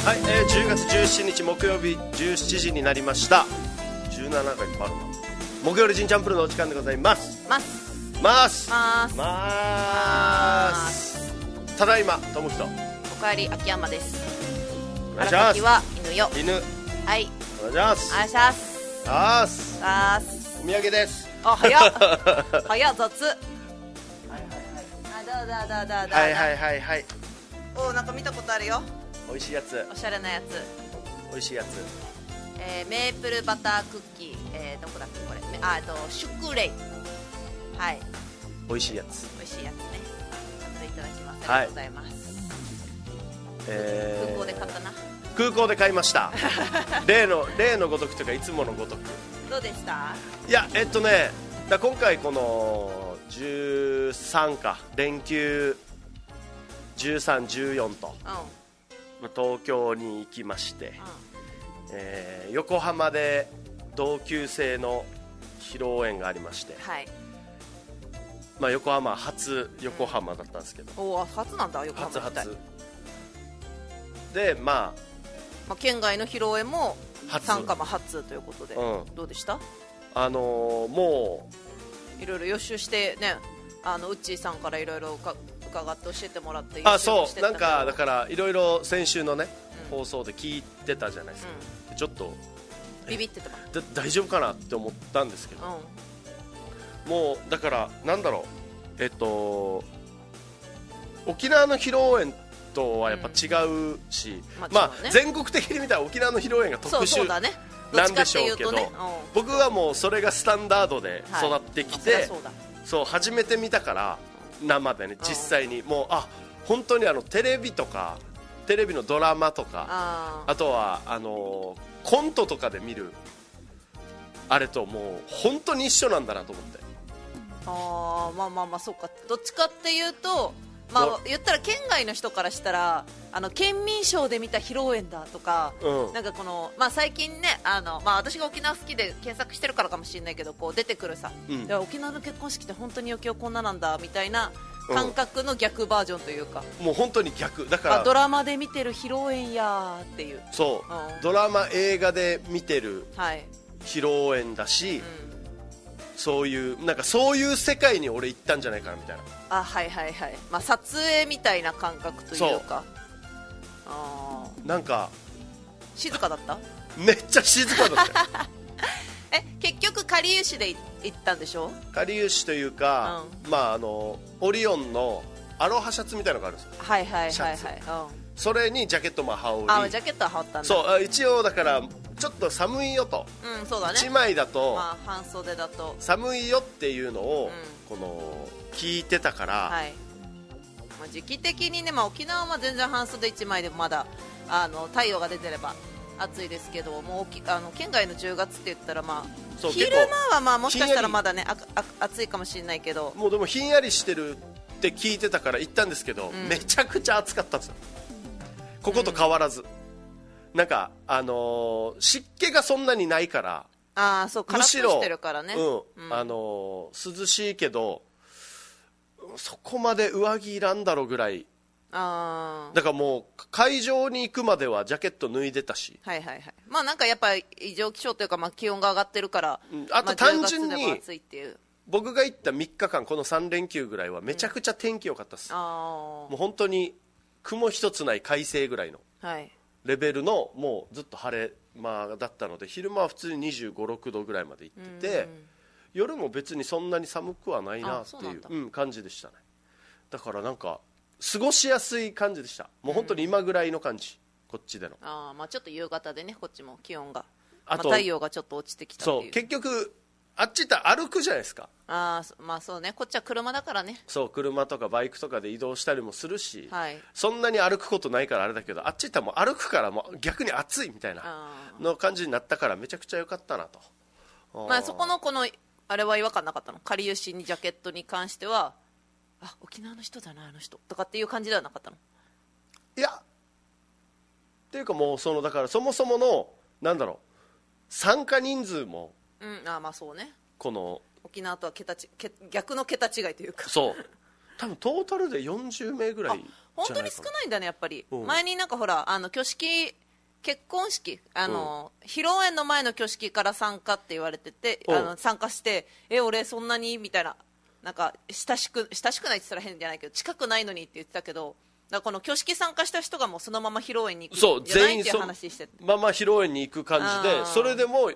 はい、10月17日木曜日17時になりました。17回もあるな。木曜日ジンチャンプルのお時間でございます。ただいまともきとおかえり秋山です。 お願いします。 は犬よ。 はいお願いします。お土産です。 あ、早っ早っ雑。 はい。 お、なんか見たことあるよ。 美味しいやつ。 おしゃれなやつ。 美味しいやつ。 メープルバタークッキー、どこだっけこれ。シュクレイ。はい。 美味しいやつ。 美味しいやつね。いただきます。 はい、 ありがとうございます。空港で買ったな。 空港で買いました例のごとくというかいつものごとく。 どうでした？ いや今回この13か連休13、14と、東京に行きまして、横浜で同級生の披露宴がありまして、 はい、 横浜初横浜だったんですけど、 お初なんだ横浜初で県外の披露宴も参加も初ということで、どうでした？ もういろいろ予習してね、ウッチーさんからいろいろ伺って教えてもらって、 そうなんかだからいろいろ先週のね、放送で聞いてたじゃないですか、ちょっとビビってた大丈夫かなって思ったんですけど、もうだからなんだろう、沖縄の披露宴とはやっぱ違うし、全国的に見たら沖縄の披露宴が特殊なんでしょうけど、僕はもうそれがスタンダードで育ってきて、そう初めて見たから生でね、実際にもう本当にテレビとかテレビのドラマとか、あとはコントとかで見るあれともう本当に一緒なんだなと思って。 そうか。どっちかっていうと、言ったら県外の人からしたら県民賞で見た披露宴だとか、なんかこの、最近ね私が沖縄好きで検索してるからかもしれないけど、こう出てくるさ、沖縄の結婚式って本当に余興こんななんだみたいな感覚の逆バージョンというか、 もう本当に逆だから、 ドラマで見てる披露宴やーっていう、 そう、ドラマ映画で見てる披露宴だし、そういうなんかそういう世界に俺行ったんじゃないかなみたいな。 撮影みたいな感覚というか、 なんか静かだった？ めっちゃ静かだったよ結局かりゆしで行ったんでしょ？ かりゆしというか、オリオンのアロハシャツみたいなのがあるんですよ。それにジャケットも羽織り、 ジャケットは羽織ったんだ。 そう一応だからちょっと寒いよと、 そうだね、 1枚だと、 半袖だと寒いよっていうのを、この聞いてたから、 時期的にね、沖縄は全然半袖1枚でもまだ太陽が出てれば暑いですけど、もう県外の10月って言ったら昼間はもしかしたらまだね暑いかもしれないけど、 もうでもひんやりしてるって聞いてたから行ったんですけど、めちゃくちゃ暑かったんですよ、ここと変わらず。なんか湿気がそんなにないから、 そうカラッとしてるからね、 涼しいけどそこまで上着いらんだろうぐらい。だからもう会場に行くまではジャケット脱いでたし、 なんかやっぱり異常気象というか、気温が上がってるから、 あと単純に 10月でも暑いっていう。 僕が行った3日間この3連休ぐらいはめちゃくちゃ天気良かったです、もう本当に雲一つない快晴ぐらいのレベルの、もうずっと晴れ間だったので、昼間は普通に25、6度ぐらいまで行ってて、夜も別にそんなに寒くはないなっていう感じでしたね。だからなんか過ごしやすい感じでした。もう本当に今ぐらいの感じ、こっちでの。 ちょっと夕方でね、こっちも気温が、太陽がちょっと落ちてきたっていう。 そう結局あっち行ったら歩くじゃないですか。 そうね、こっちは車だからね。 そう車とかバイクとかで移動したりもするし、そんなに歩くことないからあれだけど、あっち行ったらもう歩くからもう逆に暑いみたいなの感じになったからめちゃくちゃ良かったなと。 そこのこのあれは違和感なかったの？かりゆしにジャケットに関しては、沖縄の人だなあの人とかっていう感じではなかったの？ いやっていうか、もうだからそもそものなんだろう、参加人数も、 そうね、 この沖縄とは逆の桁違いというか、 そう多分トータルで40名ぐらい。 本当に少ないんだねやっぱり、 うん、 前になんかほら挙式結婚式披露宴の前の挙式から参加って言われてて、参加して俺そんなにみたいな、なんか親しくないって言ったら変じゃないけど近くないのにって言ってたけど、だからこの挙式参加した人がもうそのまま披露宴に行くんじゃないっていう話してて、 まあまあ披露宴に行く感じで、それでも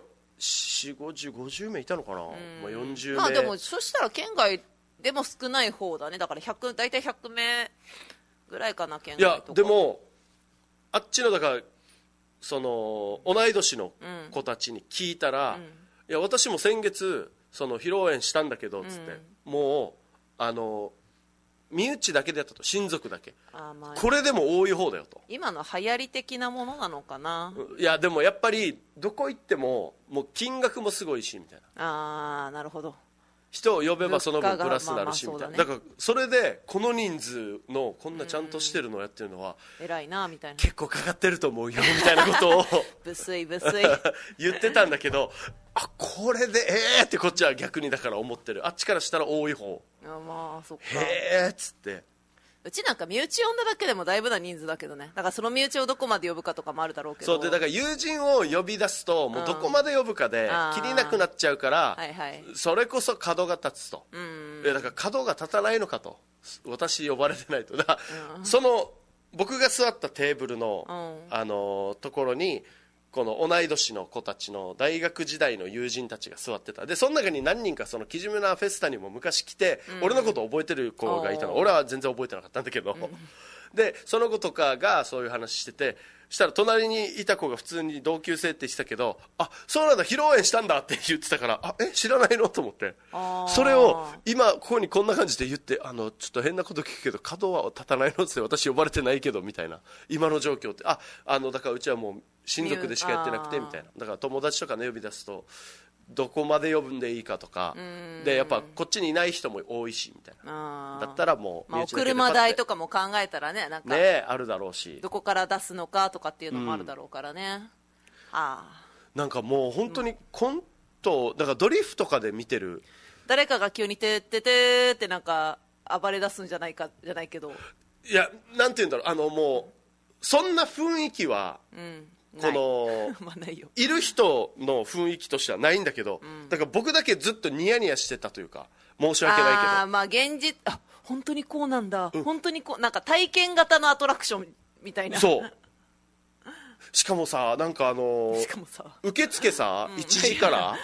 50名いたのかな、まあ、40名、 まあでもそしたら県外でも少ない方だね。だから大体100名ぐらいかな県外とか。 いやでもあっちのだからその同い年の子たちに聞いたら、いや私も先月その披露宴したんだけどっつって、もう身内だけでやったと、親族だけ、まあ、これでも多い方だよと。 今の流行り的なものなのかな。 いやでもやっぱりどこ行ってももう金額もすごいしみたいな。なるほど。 人を呼べばその分プラスになるしみたいな、だからそれでこの人数のこんなちゃんとしてるのをやってるのは偉いなみたいな、 結構かかってると思うよみたいなことをブスい言ってたんだけど、これでってこっちは逆にだから思ってる、あっちからしたら多い方、 まあそっかっつって。 うちなんか身内呼んだだけでもだいぶな人数だけどね、だからその身内をどこまで呼ぶかとかもあるだろうけど、 そうでだから友人を呼び出すともうどこまで呼ぶかで切りなくなっちゃうから、それこそ角が立つと、だから角が立たないのかと、私呼ばれてないと、だから、その僕が座ったテーブルの、ところにこの同い年の子たちの大学時代の友人たちが座ってた。でその中に何人かそのキジムナフェスタにも昔来て、俺のことを覚えてる子がいたの。俺は全然覚えてなかったんだけど、でその子とかがそういう話してて、したら隣にいた子が普通に同級生って言ってたけど、そうなんだ披露宴したんだって言ってたから、知らないのと思って、それを今ここにこんな感じで言って、ちょっと変なこと聞くけど角は立たないのって私呼ばれてないけどみたいな、今の状況ってだからうちはもう親族でしかやってなくてみたいな、だから友達とかね呼び出すとどこまで呼ぶんでいいかとかで、やっぱこっちにいない人も多いしみたいな、だったらもうお車代とかも考えたらね、なんかねあるだろうし、 どこから出すのかとかっていうのもあるだろうからね、 なんかもう本当にコントだからドリフとかで見てる誰かが急にてっててってなんか暴れ出すんじゃないかじゃないけど、 いやなんて言うんだろう、もうそんな雰囲気は、このいる人の雰囲気としてはないんだけど、だから僕だけずっとニヤニヤしてたというか、申し訳ないけど、 まあ現実本当にこうなんだ、本当にこうなんか体験型のアトラクションみたいな。 そうしかもさ、なんか受付さ、1時から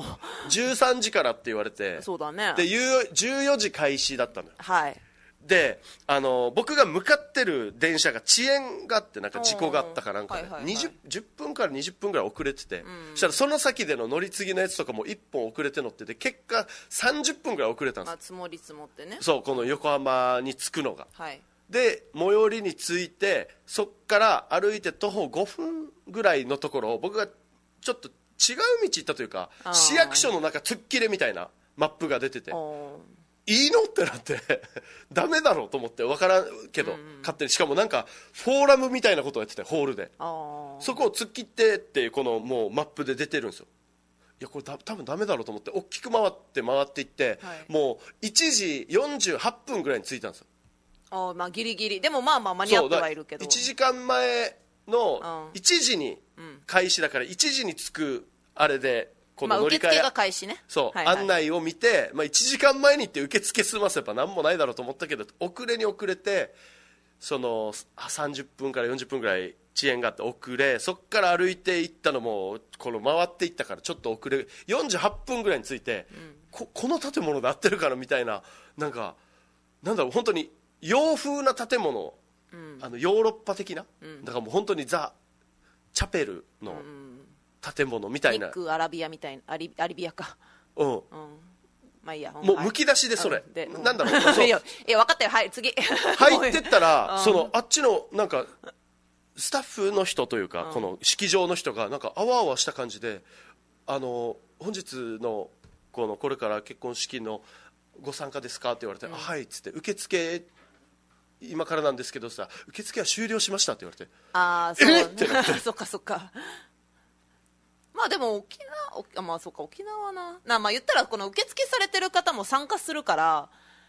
13時からって言われて、 そうだね、 で14時開始だったのよ。 はいで僕が向かってる電車が遅延があって、なんか事故があったかなんかで、10分から20分ぐらい遅れてて、そしたらその先での乗り継ぎのやつとかも1本遅れて乗ってて、結果30分ぐらい遅れたんです。 積もり積もってね、 そうこの横浜に着くのが、 はい、 で最寄りに着いて、そっから歩いて徒歩5分ぐらいのところを僕がちょっと違う道行ったというか、市役所の中突っ切れみたいなマップが出てて、いいのってなってダメだろうと思って、分からんけど、勝手に、しかもなんかフォーラムみたいなことをやってて、ホールでそこを突っ切ってってこのもうマップで出てるんですよ。いやこれ多分ダメだろうと思って大きく回っていって、もう1時48分ぐらいに着いたんですよ。 まあギリギリでもまあ間に合ってはいるけど、 1時間前の1時に開始だから、1時に着くあれでこの乗り換え、 受付が開始ね、 案内を見て、1時間前に行って受付済ませば何もないだろうと思ったけど、遅れに遅れて、その30分から40分ぐらい遅延があって遅れ、そこから歩いて行ったのもこの回っていったからちょっと遅れ、48分ぐらいに着いて、この建物で合ってるかなみたいな、なんだろう、本当に洋風な建物、ヨーロッパ的な、だからもう本当にザ・チャペルの建物みたいな、 ニックアラビアみたいな、アリビアか、まあいいや、 もうむき出しでそれ、なんだろう、 いや分かったよ、はい次入ってったらあっちのなんかスタッフの人というか、この式場の人がなんかあわあわした感じで、本日のこれから結婚式のご参加ですかって言われて、はいっつって、受付今からなんですけどさ、受付は終了しましたって言われて、 そっかそっか、まあでも沖縄まあそうか、沖縄まあ言ったらこの受付されてる方も参加するから、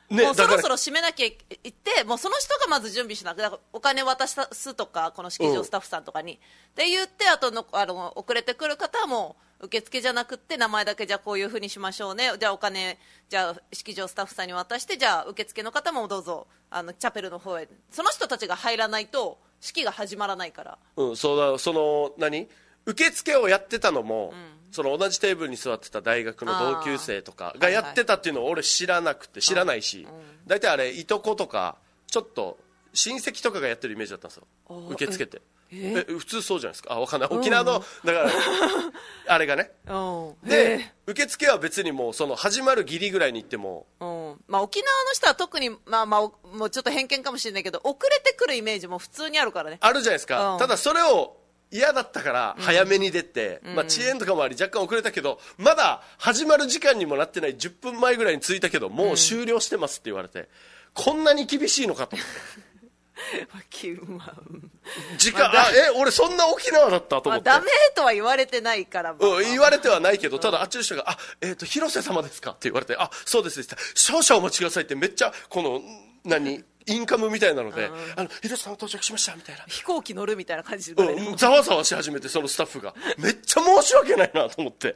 ね、 もうそろそろ締めなきゃいって、もうその人がまず準備しなくて、だからお金渡すとか、この式場スタッフさんとかに、って言って、あとの遅れてくる方はもう受付じゃなくって、名前だけじゃあこういうふうにしましょうね、じゃあお金、じゃあ式場スタッフさんに渡して、じゃあ受付の方もどうぞチャペルの方へ、その人たちが入らないと式が始まらないから。 そうだ、その受付をやってたのも、その同じテーブルに座ってた大学の同級生とかがやってたっていうのを俺知らないし、大体あれいとことかちょっと親戚とかがやってるイメージだったんですよ、受付って普通そうじゃないですか。分かんない、沖縄のだからあれがねで、受付は別にもうその始まるギリぐらいに行っても、 まあ、沖縄の人は特に、もうちょっと偏見かもしれないけど、遅れてくるイメージも普通にあるからね。 あるじゃないですか、ただそれを嫌だったから早めに出て、遅延とかもあり若干遅れたけど、まだ始まる時間にもなってない10分前ぐらいに着いたけど、もう終了してますって言われて、こんなに厳しいのかと思って時間、俺そんな沖縄だったと思って、 ダメとは言われてないから、 言われてはないけど、ただあっちの人が広瀬様ですかって言われて、そうです少々お待ちくださいってめっちゃこのインカムみたいなので、広瀬さん到着しましたみたいな、 飛行機乗るみたいな感じで、 ざわざわし始めて、そのスタッフがめっちゃ申し訳ないなと思って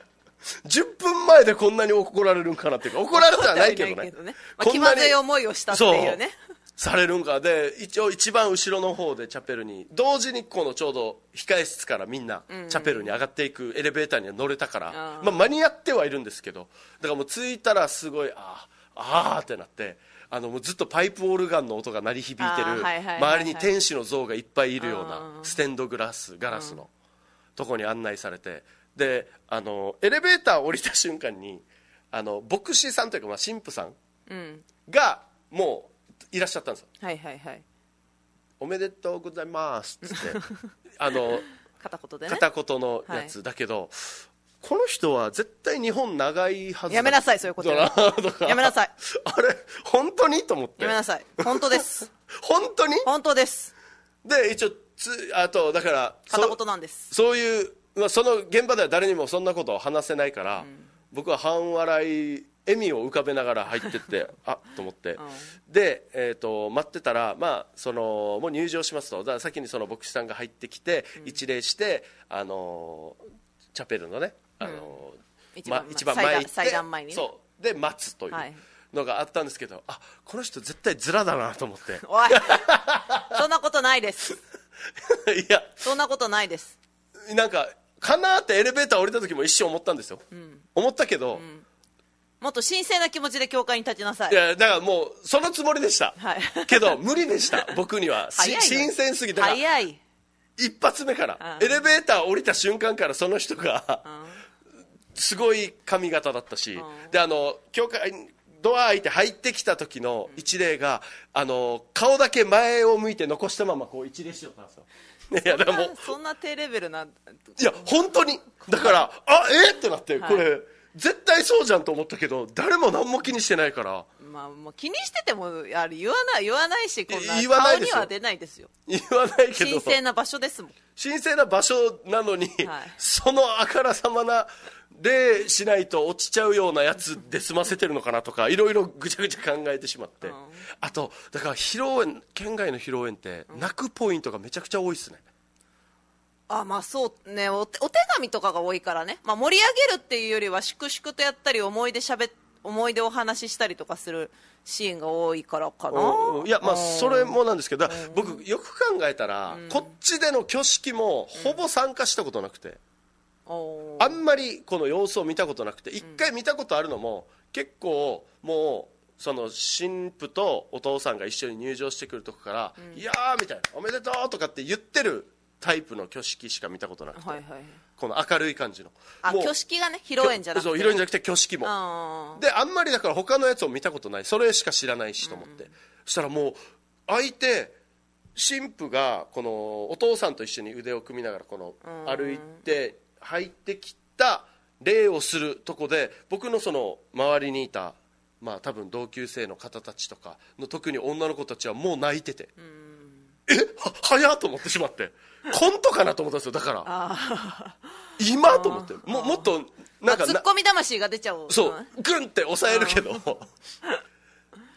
10分前でこんなに怒られるんかなっていうか、怒られてはないけどね、 気まずい思いをしたっていうね、 されるんかで、一応一番後ろの方でチャペルに同時にこのちょうど控え室からみんなチャペルに上がっていくエレベーターには乗れたから、間に合ってはいるんですけど、だからもう着いたらすごいってなって、もうずっとパイプオルガンの音が鳴り響いてる、周りに天使の像がいっぱいいるようなステンドガラスのとこに案内されて、でエレベーター降りた瞬間に牧師さんというか、神父さんがもういらっしゃったんですよ。おめでとうございますっつって片言でね、 片言のやつだけど、この人は絶対日本長いはずだ、 やめなさいそういうことやめなさい、 あれ本当にと思って、 やめなさい、本当です本当に本当です。 で一応あとだから片言なんです。 そういう、その現場では誰にもそんなことを話せないから、僕は半笑い笑みを浮かべながら入ってってと思って、で、待ってたら、もう入場しますと、だから先にその牧師さんが入ってきて、一礼してチャペルのね、一番前行って祭壇前にね、 そうで待つというのがあったんですけど、この人絶対ズラだなと思っておいそんなことないですいやそんなことないです、 なんかかなってエレベーター降りた時も一瞬思ったんですよ、思ったけど、 もっと神聖な気持ちで教会に立ちなさい。 いやだからもうそのつもりでした、けど無理でした僕には新鮮すぎて、 早い一発目から、エレベーター降りた瞬間からその人が、すごい髪型だったし、で教会ドア開いて入ってきた時の一礼が、顔だけ前を向いて残したままこう一礼しよったんですよ。いやでもそんな低レベルな、 いや本当にだからってなって、これ絶対そうじゃんと思ったけど、誰も何も気にしてないから、 もう気にしてても言わないし、こんな顔には出ないですよ。 言わないけど神聖な場所ですもん。 神聖な場所なのに、そのあからさまな礼しないと落ちちゃうようなやつで済ませてるのかなとか、いろいろぐちゃぐちゃ考えてしまって、あとだから県外の披露宴って泣くポイントがめちゃくちゃ多いっすね。 そうね、お手紙とかが多いからね、盛り上げるっていうよりは粛々とやったり、思い出をお話ししたりとかするシーンが多いからかな。 いやそれもなんですけど、僕よく考えたら、こっちでの挙式もほぼ参加したことなくて、あんまりこの様子を見たことなくて、一回見たことあるのも結構もうその新婦とお父さんが一緒に入場してくるとこから「いやー」みたいな「おめでとう」とかって言ってるタイプの挙式しか見たことなくて、この明るい感じの挙式がね、披露宴じゃなくて、 そう披露宴じゃなくて挙式もで、あんまりだから他のやつを見たことない、それしか知らないしと思って、そしたらもう相手新婦がこのお父さんと一緒に腕を組みながらこの歩いて入ってきた礼をするとこで、僕のその周りにいた多分同級生の方たちとかの特に女の子たちはもう泣いてて、早っと思ってしまって、コントかなと思ったんですよ。だから今と思って、もっとなんかツッコミ魂が出ちゃう、 そうグンって抑えるけど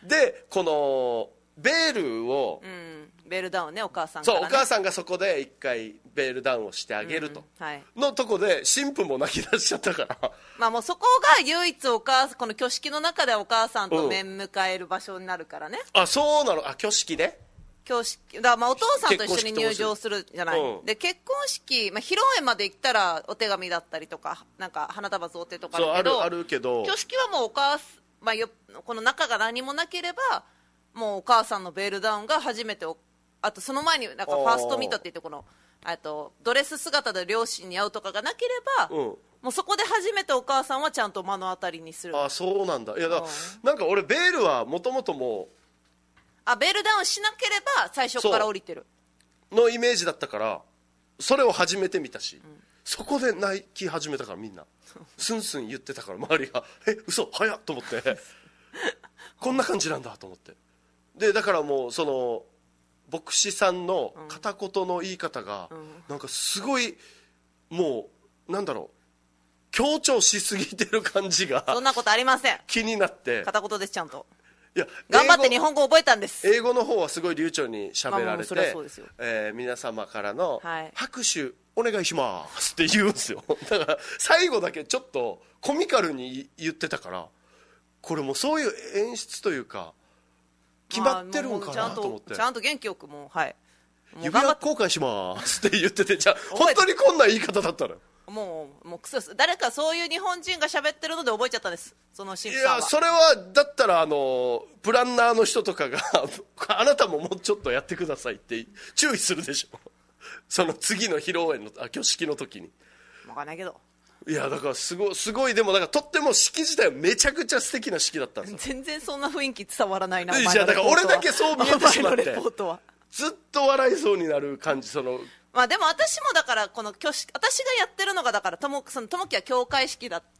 でこのベールを、 ベールダウンね、お母さんから、ね、 そうお母さんがそこで一回ベールダウンをしてあげると、 はい、 のとこで新婦も泣き出しちゃったからまあもうそこが唯一この挙式の中でお母さんと面迎える場所になるからね、 あそうなの、あ挙式ね、 挙式だからまあお父さんと一緒に入場するじゃない、で結婚式、披露宴まで行ったらお手紙だったりとかなんか花束贈呈とかあるけど挙式はもうこの中が何もなければもうお母さんのベールダウンが初めてあとその前になんかファーストミートって言ってこのドレス姿で両親に会うとかがなければ、もうそこで初めてお母さんはちゃんと目の当たりにする。 あそうなんだ。いやなんか俺ベールはもともともうベールダウンしなければ最初から降りてるのイメージだったからそれを初めて見たし、そこで泣き始めたからみんなスンスン言ってたから周りが嘘早っと思ってこんな感じなんだと思って、でだからもうその牧師さんの片言の言い方がなんかすごいもうなんだろう強調しすぎてる感じがそんなことありません、 気になって片言です。ちゃんといや頑張って日本語覚えたんです。 英語の方はすごい流暢に喋られて、皆様からの拍手お願いしますって言うんですよだから最後だけちょっとコミカルに言ってたから、これもそういう演出というか決まってるんかなと思って、 ちゃんと元気よくもう指輪交換しますって言ってて、じゃあ本当にこんな言い方だったのよ。 もうクソです。誰かそういう日本人が喋ってるので覚えちゃったんです、その神父さんは。いやそれはだったらプランナーの人とかがあなたももうちょっとやってくださいって注意するでしょその次の披露宴の挙式の時に。 分かんないけど、 いやだからすごいでもだからとっても式自体はめちゃくちゃ素敵な式だったんですよ。 全然そんな雰囲気伝わらないな。 いやだから俺だけそう見えてしまってレポートはずっと笑いそうになる感じ。 まあでも私もだからこの私がやってるのがだからともきは教会式だって、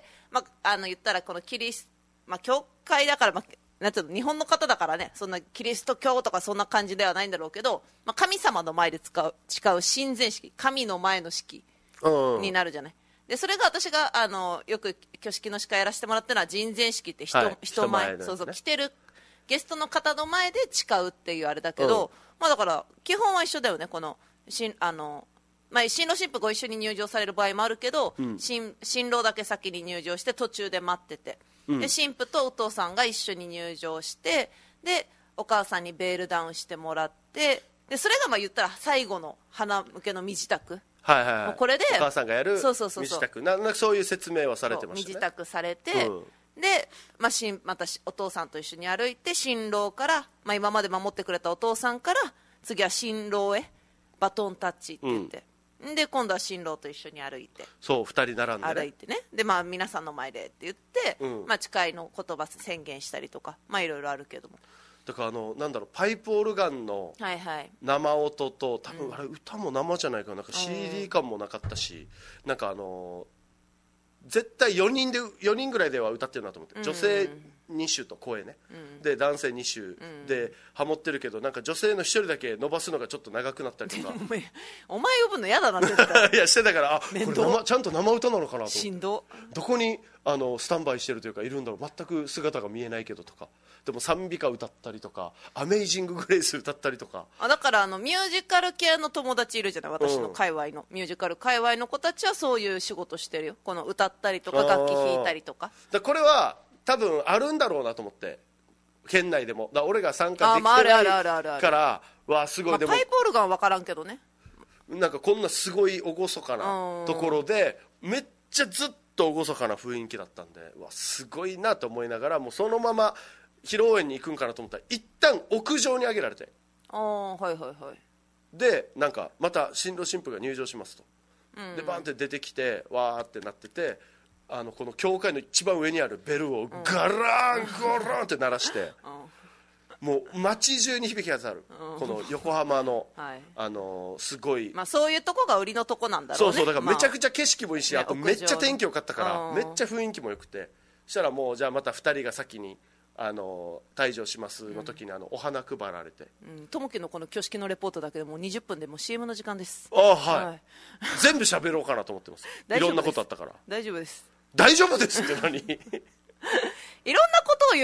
言ったらこの教会だから、なんていうの日本の方だからね、そんなキリスト教とかそんな感じではないんだろうけど、神様の前で誓う神前式、神の前の式になるじゃない。でそれが私がよく挙式の司会やらせてもらってるのは人前式って人前、そうそう来てるゲストの方の前で誓うっていうあれだけど、だから基本は一緒だよね。この新郎新婦ご一緒に入場される場合もあるけど、新郎だけ先に入場して途中で待ってて、で新婦とお父さんが一緒に入場して、でお母さんにベールダウンしてもらって、でそれが言ったら最後の花向けの身支度、これでお母さんがやる身支度なんかそういう説明はされてましたね。 身支度されて、で、またお父さんと一緒に歩いて新郎から、今まで守ってくれたお父さんから次は新郎へバトンタッチって言って、で今度は新郎と一緒に歩いて、 そう2人並んで、ね、 歩いてね、で皆さんの前でって言って、誓いの言葉宣言したりとか、いろいろあるけども、 だからなんだろうパイプオルガンの生音と、多分あれ歌も生じゃないかな、CD 感もなかったし、なんか絶対4人ぐらいでは歌ってるなと思って、女性2種と声ね、で男性2種でハモってるけど、なんか女性の1人だけ伸ばすのがちょっと長くなったりとかお前呼ぶの嫌だなっていやしてたから、これちゃんと生歌なのかなと、 しんどどこにスタンバイしてるというかいるんだろう、全く姿が見えないけどとか、でも賛美歌歌ったりとかアメイジング・グレイス歌ったりとか、 だからミュージカル系の友達いるじゃない、私の界隈の、ミュージカル界隈の子たちはそういう仕事してるよ。この歌ったりとか楽器弾いたりとか、 これは多分あるんだろうなと思って、県内でも俺が参加できてないからはすごい、でもパイプオルガンは分からんけどね、 なんかこんなすごい厳かなところでめっちゃずっと厳かな雰囲気だったんで、すごいなと思いながら、もうそのまま披露宴に行くんかなと思ったら一旦屋上に上げられて、でなんかまた新郎新婦が入場しますと、でバンって出てきてわーってなってて、この教会の一番上にあるベルをガランゴロンって鳴らして、もう街中に響き渡る、この横浜の、すごい、 そういうとこが売りのとこなんだろうね。 そうだからめちゃくちゃ景色もいいし、あとめっちゃ天気良かったから、めっちゃ雰囲気も良くて、そしたらもうじゃあまた2人が先に退場しますの時にお花配られて、 ともきのこの挙式のレポートだけでもう20分でもう CM の時間です。 全部喋ろうかなと思ってますいろんなことあったから。 大丈夫です。 大丈夫ですって何いろんなことを言っ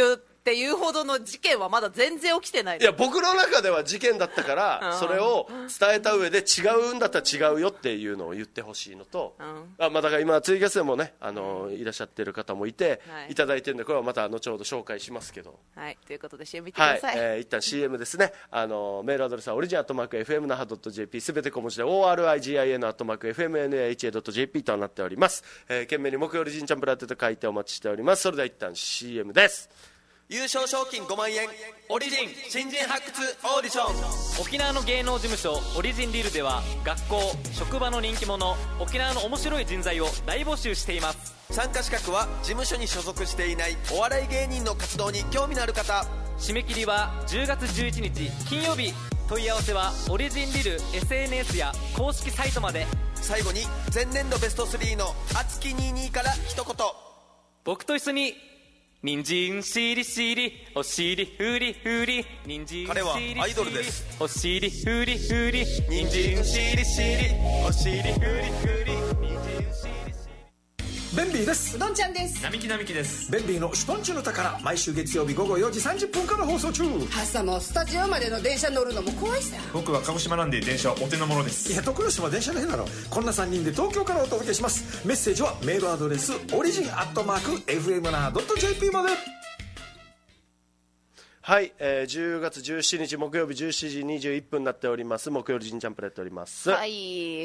っていうほどの事件はまだ全然起きてない。 いや僕の中では事件だったからそれを伝えた上で違うんだったら違うよっていうのを言ってほしいのと、だから今ツイキャスでもねいらっしゃってる方もいて、いただいてるんでこれはまた後ほど紹介しますけど、 はいということで CM 見てください。 一旦 CM ですね。メールアドレスはorigin@fmnaha.jp すべて小文字で origin@fmnaha.jp となっております。懸命に木曜日ジンチャンプラテと書いてお待ちしております。それでは一旦 CM です。 優勝賞金5万円オリジン新人発掘オーディション。 沖縄の芸能事務所オリジンリルでは学校職場の人気者沖縄の面白い人材を大募集しています。 参加資格は事務所に所属していないお笑い芸人の活動に興味のある方。 締め切りは10月11日金曜日。問い合わせはオリジンリル SNS や公式サイトまで。 最後に前年度ベスト3の熱き22から一言。 僕と一緒に人参しりしりお尻ふりふり人参しりしり彼はアイドルです。 お尻ふりふり人参しりしりお尻ふりふり人参しりしり。 ベンビーです。 うどんちゃんです。 並木並木です。 ベンビーのシュトンチュの宝、毎週月曜日午後4時30分から放送中。 朝もスタジオまでの電車乗るのも怖いさ。 僕は鹿児島なんで電車はお手の物です。 いや徳之島電車の変なの。こんな3人で東京からお届けします。メッセージはメールアドレスorigin@fmnaha.jp まで。 はい、10月17日木曜日17時21分になっております。木曜日ジンチャンプレやっております。 はい、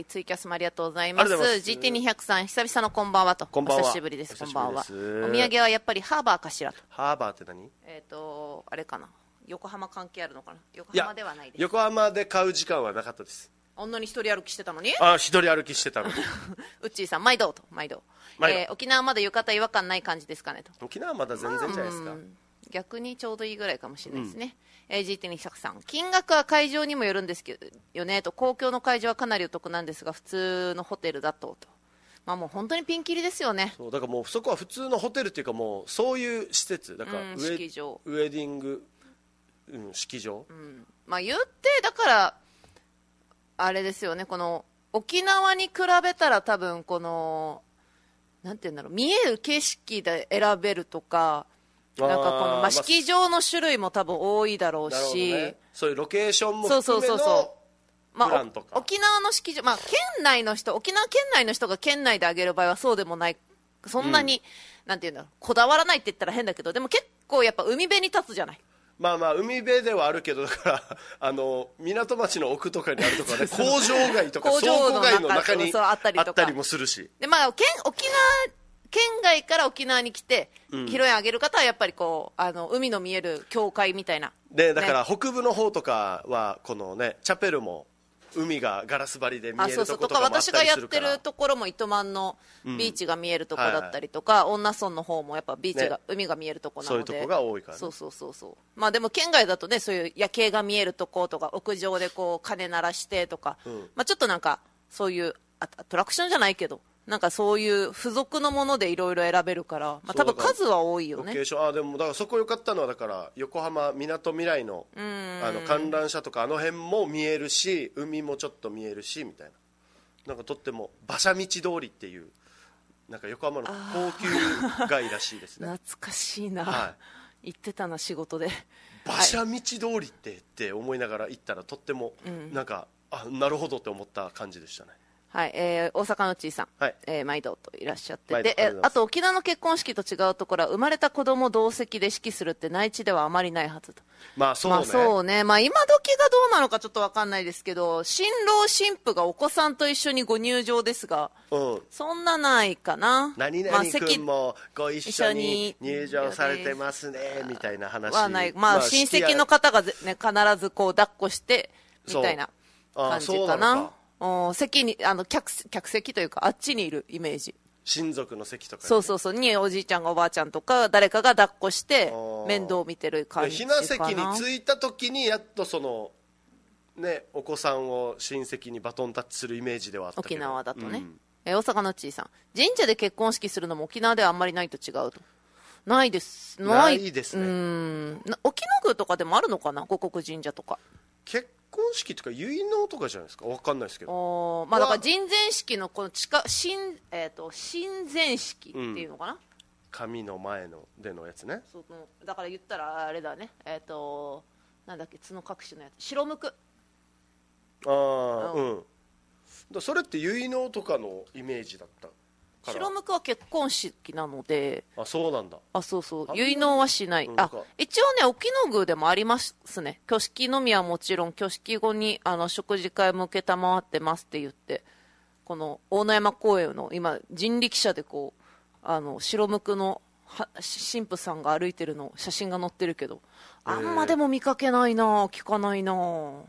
ツイキャスもありがとうございます。GT200 さん久々のこんばんはと。 こんばんは。 お久しぶりです。こんばんは。お土産はやっぱりハーバーかしらと。 ハーバーって何？ あれかな、横浜関係あるのかな。横浜ではないです。 横浜で買う時間はなかったです。 あんなに一人歩きしてたのに。 一人歩きしてたのにウッチーさん毎度と毎度、沖縄まだ浴衣違和感ない感じですかねと。 沖縄まだ全然じゃないですか。 逆にちょうどいいぐらいかもしれないですね。GT200 さん、金額は会場にもよるんですけどよねと。公共の会場はかなりお得なんですが普通のホテルだとまあもう本当にピンキリですよね。 そうだからもうそこは普通のホテルっていうかもうそういう施設だから、 式場、 ウェディング、式場、 まあ言ってだからあれですよね、この沖縄に比べたら多分このなんていうんだろう、見える景色で選べるとか、なんかこの式場の種類も多分多いだろうし、 ね、そういうロケーションも含めのプランとか、 沖縄の式場、まあ、県内の人、沖縄県内の人が県内であげる場合はそうでもない、そんなに、なんていうんだろう、こだわらないって言ったら変だけど、でも結構やっぱ海辺に立つじゃない。 まあまあ海辺ではあるけど、だから港町の奥とかにあるとかね工場街とか倉庫街の中にあったりもするし、 で、まあ、沖縄県外から沖縄に来て、披露宴あげる方はやっぱりこう海の見える教会みたいなで、だから北部の方とかはこのねチャペルも海がガラス張りで見えるところとかもあったりするから、 私がやってるところも糸満のビーチが見えるところだったりとか、恩納村の方もやっぱビーチが、海が見えるところなので、 そういうとこが多いから、ね、 そうまあでも県外だとね、そういう夜景が見えるとことか屋上でこう鐘鳴らしてとか、まあちょっとなんかそういうアトラクションじゃないけど、なんかそういう付属のものでいろいろ選べるから、まあ、多分数は多いよね。 ロケーション、でもだからそこ良かったのはだから横浜みなとみらいの観覧車とかあの辺も見えるし、海もちょっと見えるしみたいな、なんかとっても馬車道通りっていうなんか横浜の高級街らしいですね。 懐かしいな、行ってたな仕事で。 馬車道通りって思いながら行ったらとってもなんか、なるほどって思った感じでしたね。 はい、大阪のちいさん、 はい、 毎度といらっしゃってで、あと沖縄の結婚式と違うところは生まれた子供同席で式するって内地ではあまりないはずと。 まあそうね、 まあ今時がどうなのかちょっと分かんないですけど、新郎新婦がお子さんと一緒にご入場ですが、そんなないかな。 何々君もご一緒に入場されてますねみたいな話はない。まあ親戚の方が、ね、必ずこう抱っこしてみたいな感じかな。席に客席というかあっちにいるイメージ、 親族の席とか、ね、 そうにおじいちゃんがおばあちゃんとか誰かが抱っこして面倒を見てる感じかな。 ひな席に着いた時にやっとそのねお子さんを親戚にバトンタッチするイメージではあったけど、 沖縄だとね、大阪のちいさん、神社で結婚式するのも沖縄ではあんまりないと違うと。ないですね。沖野宮とかでもあるのかな、五穀神社とか。 結婚式とか結納とかじゃないですか、分かんないですけど、 まあだから人前式のこの親善式っていうのかな、 紙の前のでのやつね。 そのだから言ったらあれだね、なんだっけ、角隠しのやつ、白むく。 ああ、うん。それって結納とかのイメージだったから。 白むくは結婚式なので。 あ、そうなんだ。 あ、そうそう、結納はしない。あ、一応ね、沖野宮でもありますね。挙式のみはもちろん、挙式後に食事会も承ってますって言って、この大野山公園の今人力車でこう白むくの神父さんが歩いてるの写真が載ってるけど、あんまでも見かけないな、聞かないな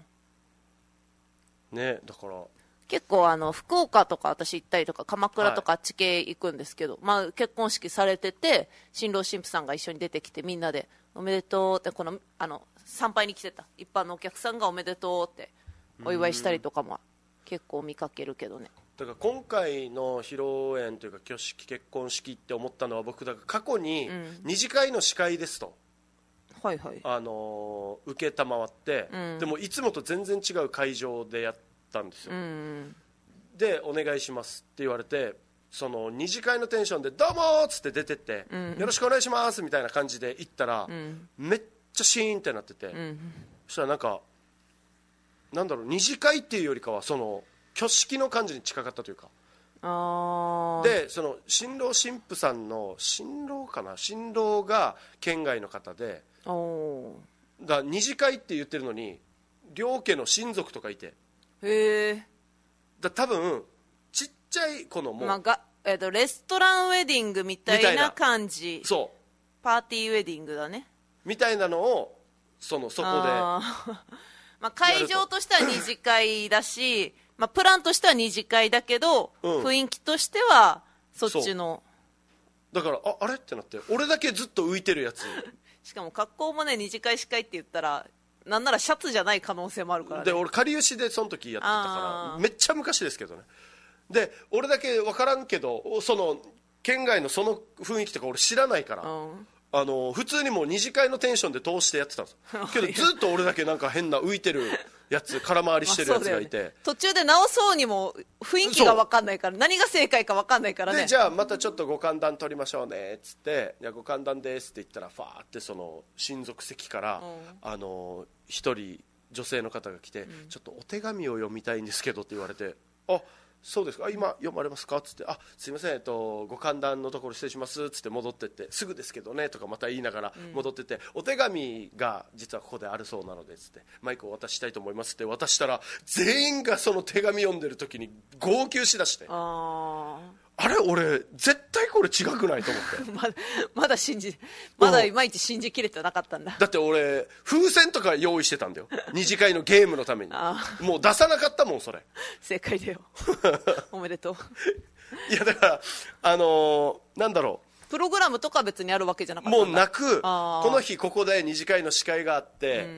ね。だから結構福岡とか私行ったりとか鎌倉とかあっち系行くんですけど、まあ、結婚式されてて新郎新婦さんが一緒に出てきてみんなでおめでとうって参拝に来てた一般のお客さんがおめでとうってお祝いしたりとかも結構見かけるけどね。 だから今回の披露宴というか挙式結婚式って思ったのは、僕だから過去に二次会の司会ですと、 はいはい、 受けたまわって、でもいつもと全然違う会場でやったんですよ、でお願いしますって言われて、その二次会のテンションでどうもーっつって出てって、よろしくお願いしますみたいな感じで行ったら、めっちゃシーンってなってて、そしたらなんかなんだろう、二次会っていうよりかはその挙式の感じに近かったというか、でその新郎新婦さんの新郎が県外の方で、だ二次会って言ってるのに両家の親族とかいて、 へえ、 だ多分ちっちゃい子のもう、 レストランウェディングみたいな感じ、 そうパーティーウェディングだねみたいなのをそこでまあ会場としては二次会だしまあ、プランとしては二次会だけど、雰囲気としてはそっちの、 だからあれってなって、俺だけずっと浮いてるやつしかも格好もね二次会司会って言ったらなんならシャツじゃない可能性もあるからね。 で俺かりゆしでその時やってたからめっちゃ昔ですけどね。で俺だけ分からんけどその県外のその雰囲気とか俺知らないから、普通にもう二次会のテンションで通してやってたんですけどずっと俺だけなんか変な浮いてるやつ空回りしてるやつがいて、 ね、途中で直そうにも雰囲気が分かんないから何が正解か分かんないからね。 でじゃあまたちょっとご歓談取りましょうねっつって、いやご歓談ですって言ったらファーってその親族席から一人女性の方が来て、ちょっとお手紙を読みたいんですけどって言われて、あそうですか、今読まれますかっつって、あすいません、ご歓談のところ失礼しますっつって戻ってって、すぐですけどねとかまた言いながら戻ってって、お手紙が実はここであるそうなのでっつってマイクを渡したいと思いますって渡したら、全員がその手紙読んでる時に号泣しだして、あれ俺絶対これ違くないと思ってまだいまいち信じきれてなかったんだ。 だって俺風船とか用意してたんだよ二次会のゲームのためにもう出さなかったもんそれ。 正解だよおめでとういやだからなんだろう、 プログラムとか別にあるわけじゃなかったんだ。 もうなく、この日ここで二次会の司会があって、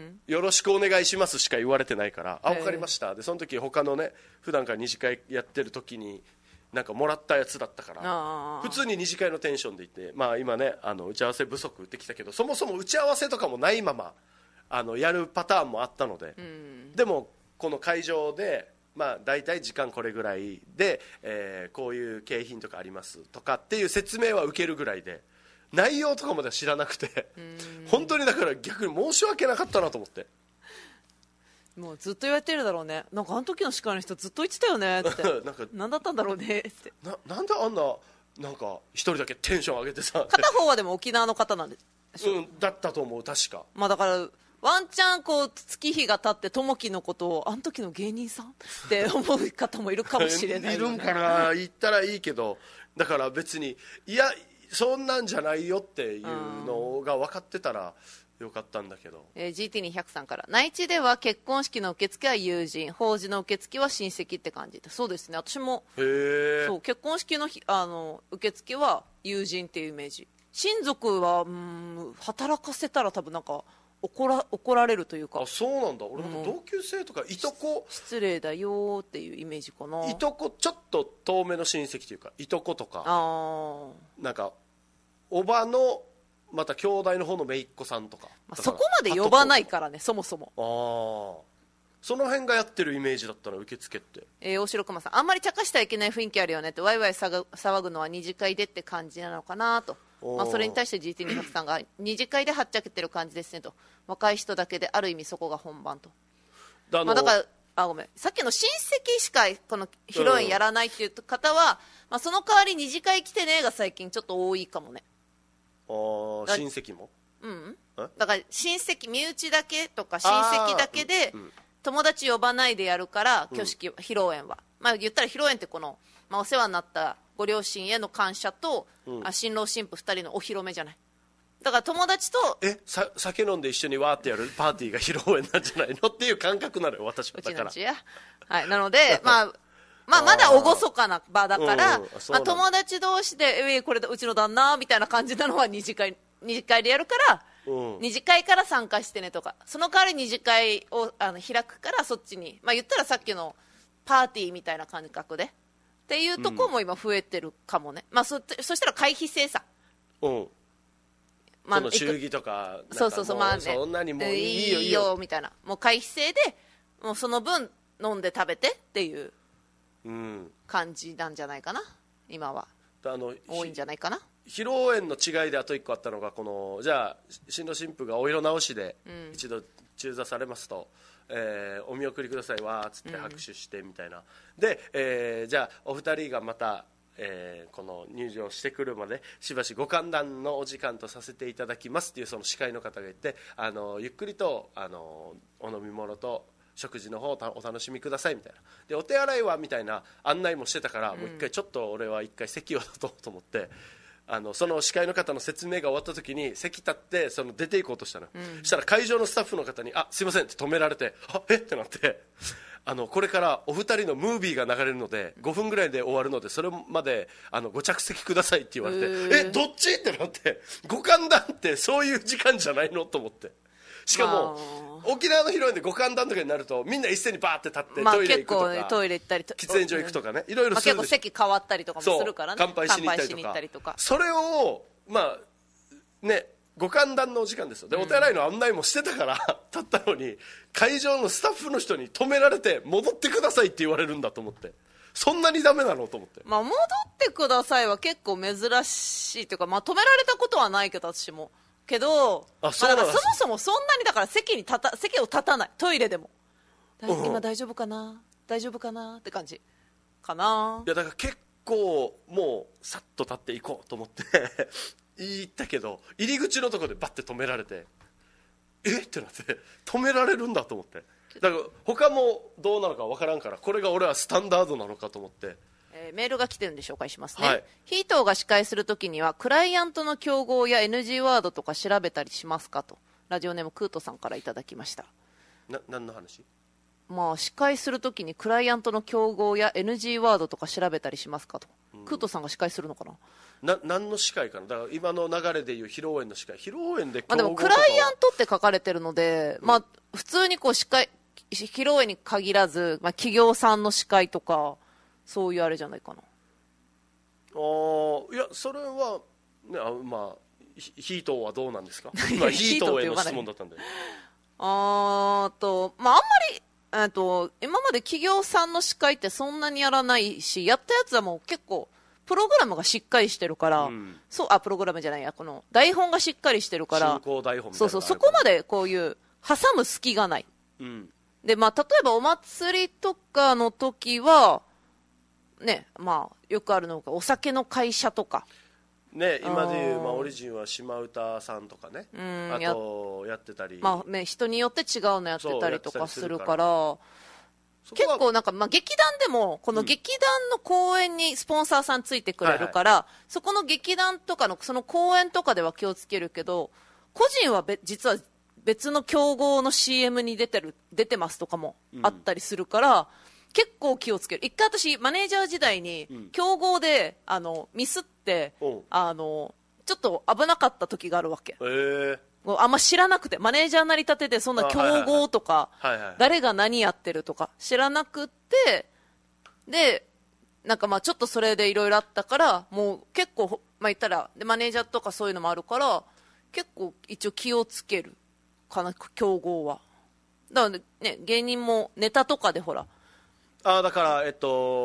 よろしくお願いしますしか言われてないから、あ分かりましたでその時他のね普段から二次会やってる時になんかもらったやつだったから、普通に二次会のテンションでいて、まあ今ね打ち合わせ不足ってきたけど、そもそも打ち合わせとかもないままやるパターンもあったので、でもこの会場でまあ大体時間これぐらいで、こういう景品とかありますとかっていう説明は受けるぐらいで、内容とかまでは知らなくて本当にだから逆に申し訳なかったなと思って。 もうずっと言われてるだろうね、なんかあの時の司会の人ずっと言ってたよねってなんか何だったんだろうねってなんであんななんか一人だけテンション上げてさ、 片方はでも沖縄の方なんでしょ、 だったと思う確か。 まあだからワンチャンこう月日が経って友樹のことをあの時の芸人さんって思う方もいるかもしれない、ね、 いるんかな、言ったらいいけど、だから別にいやそんなんじゃないよっていうのが分かってたらよかったんだけど、 GT200 さんから内地では結婚式の受付は友人、法事の受付は親戚って感じで、そうですね、私もそう結婚式の受付は友人っていうイメージ。親族は働かせたら多分なんか怒られるというか。 あそうなんだ、俺なんか同級生とかいとこ失礼だよっていうイメージかな。 いとこちょっと遠めの親戚というかいとことか、なんかおばのまた兄弟の方の姪っ子さんとか、 そこまで呼ばないからねそもそも。 その辺がやってるイメージだったら受付って。 大城熊さん、あんまり茶化してはいけない雰囲気あるよねって、ワイワイ騒ぐのは二次会でって感じなのかなと。 まあ、それに対して GT200 さんが二次会ではっちゃけてる感じですねと、若い人だけである意味そこが本番と。だからごめん、さっきの親戚しかこの披露宴やらないっていう方は、まあ、その代わり二次会来てねが最近ちょっと多いかもね。 親戚もだから親戚身内だけとか親戚だけで友達呼ばないでやるから挙式、披露宴は、まあ、言ったら披露宴ってこの、まあ、お世話になったご両親への感謝と、新郎新婦2人のお披露目じゃない。だから友達と酒飲んで一緒にわーってやるパーティーが披露宴なんじゃないのっていう感覚なのよ、私は。だからうちの家や、はい、なのでまあまだ厳かな場だから、まあ、友達同士でこれうちの旦那みたいな感じなのは二次会でやるから、二次会から参加してねとか、その代わり二次会を開くからそっちに、まあ、言ったらさっきのパーティーみたいな感覚でっていうところも今増えてるかもね、まあ、そしたら会費制さ、 まあ、その祝儀とかそうまあね、 そんなにもういいよみたいな、もう会費制でもうその分飲んで食べてっていう感じなんじゃないかな、今は多いんじゃないかな。 披露宴の違いであと1個あったのが、このじゃあ新郎新婦がお色直しで一度中座されますと、お見送りくださいわーっつって拍手してみたいな、で、じゃあお二人がまた、この入場してくるまでしばしご歓談のお時間とさせていただきますっていうその司会の方がいて、ゆっくりとお飲み物と食事の方をお楽しみくださいみたいな、でお手洗いはみたいな案内もしてたから、もう一回ちょっと俺は一回席を立とうと思って、その司会の方の説明が終わった時に席立ってその出ていこうとしたの、そしたら会場のスタッフの方にすいませんって止められて、えってなって、これからお二人のムービーが流れるので5分ぐらいで終わるのでそれまでご着席くださいって言われて、どっちってなって、ご歓談ってそういう時間じゃないのと思って、しかも沖縄の披露宴でご歓談とかになるとみんな一斉にバーって立ってトイレ行くとか、 結構トイレ行ったり喫煙所行くとかね、いろいろするんですよ。 結構席変わったりとかもするからね、 乾杯しに行ったりとか、それをまあね、ご歓談のお時間ですよ。でお手洗いの案内もしてたから立ったのに会場のスタッフの人に止められて戻ってくださいって言われるんだと思って、そんなにダメなのと思って、 まあ、戻ってくださいは結構珍しいというか、まあ、止められたことはないけど私もけど、まあ、そもそもそんなにだから席を立たない、トイレでも今大丈夫かなって感じかな。 いやだから結構もうさっと立っていこうと思って言ったけど、入り口のところでバッて止められて、ってなって、止められるんだと思って、だから他もどうなのか分からんから、これが俺はスタンダードなのかと思って、 メールが来てるんで紹介しますね、 はい、 ヒートーが司会するときにはクライアントの競合や NG ワードとか調べたりしますかと、ラジオネームクートさんからいただきました。 何の話？ まあ、司会するときにクライアントの競合や NG ワードとか調べたりしますかと、クートさんが司会するのかな。 何の司会かな、だから今の流れでいう披露宴の司会、披露宴で競合とかは、 でもクライアントって書かれてるので、まあ、普通にこう披露宴に限らず、まあ、企業さんの司会とかそういうあれじゃないかな。 いやそれは、ね、まあヒートーはどうなんですか今ヒートーへの質問だったんでまあ、あんまり今まで企業さんの司会ってそんなにやらないし、やったやつはもう結構プログラムがしっかりしてるから、プログラムじゃないや、この台本がしっかりしてるから、 進行台本みたいなのがあるから、 そこまでこういう挟む隙がない、で、まあ、例えばお祭りとかの時はね、まあ、よくあるのがお酒の会社とかね、今でいう、まあ、オリジンは島唄さんとかね、あとやってたり、 まあね、人によって違うのやってたりとかするから結構なんか、まあ、劇団でもこの劇団の公演にスポンサーさんついてくれるから、そこの劇団とかのその公演とかでは気をつけるけど、個人は実は別の競合の CM に出てますとかもあったりするから、結構気をつける。一回私マネージャー時代に競合でミスってちょっと危なかった時があるわけ。あんま知らなくて、マネージャーなりたてでそんな競合とか誰が何やってるとか知らなくて、でなんかまあちょっとそれでいろいろあったから、もう結構まあ言ったらでマネージャーとかそういうのもあるから結構一応気をつけるかな、競合は。だからね、芸人もネタとかでほらだから